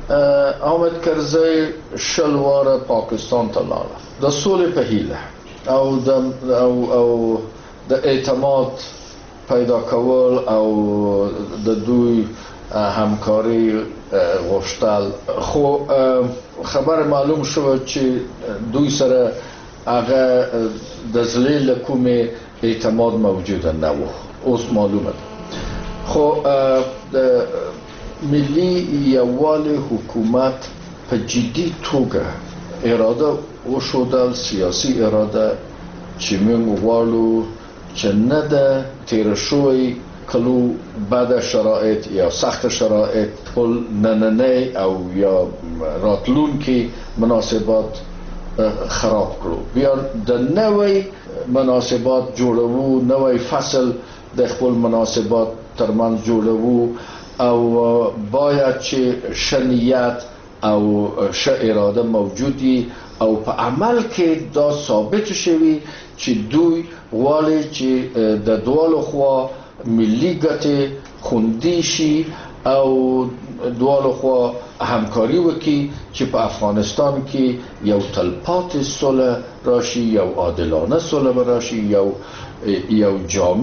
حامد کرزی شل واره پاکستان ته لاړه د سولې په هیله او د او او د اعتماد پیدا کول او د دوی همکاري غوښتل خو خبر معلوم شو چې دوی سره هغه د زړه له کومې اعتماد موجود نه و اوس معلومه خو د ملي یووالي حکومت په جدي توګه اراده وښودل سیاسي اراده چې موږ غواړو چې نه د تیر شوی کلو بعد شرایط یا سخت شرایط ټول نننی او یا راتلونکي مناسبات خراب کړو بیا د نوې مناسبات جوړوو نوې فصل د خپل مناسبات ترمنځ جوړوو او باید چې شنیت او ش اراده موجودی او په عمل کې دا ثابت شوی چې دوی غواړي چې د دوالو خوا ملي ګټې خوندي شي او دوالو خوا همکاري وکړي چې په افغانستان کې یو تلپاتې سوله راشي یو عادلانه سوله راشي یو یو جامع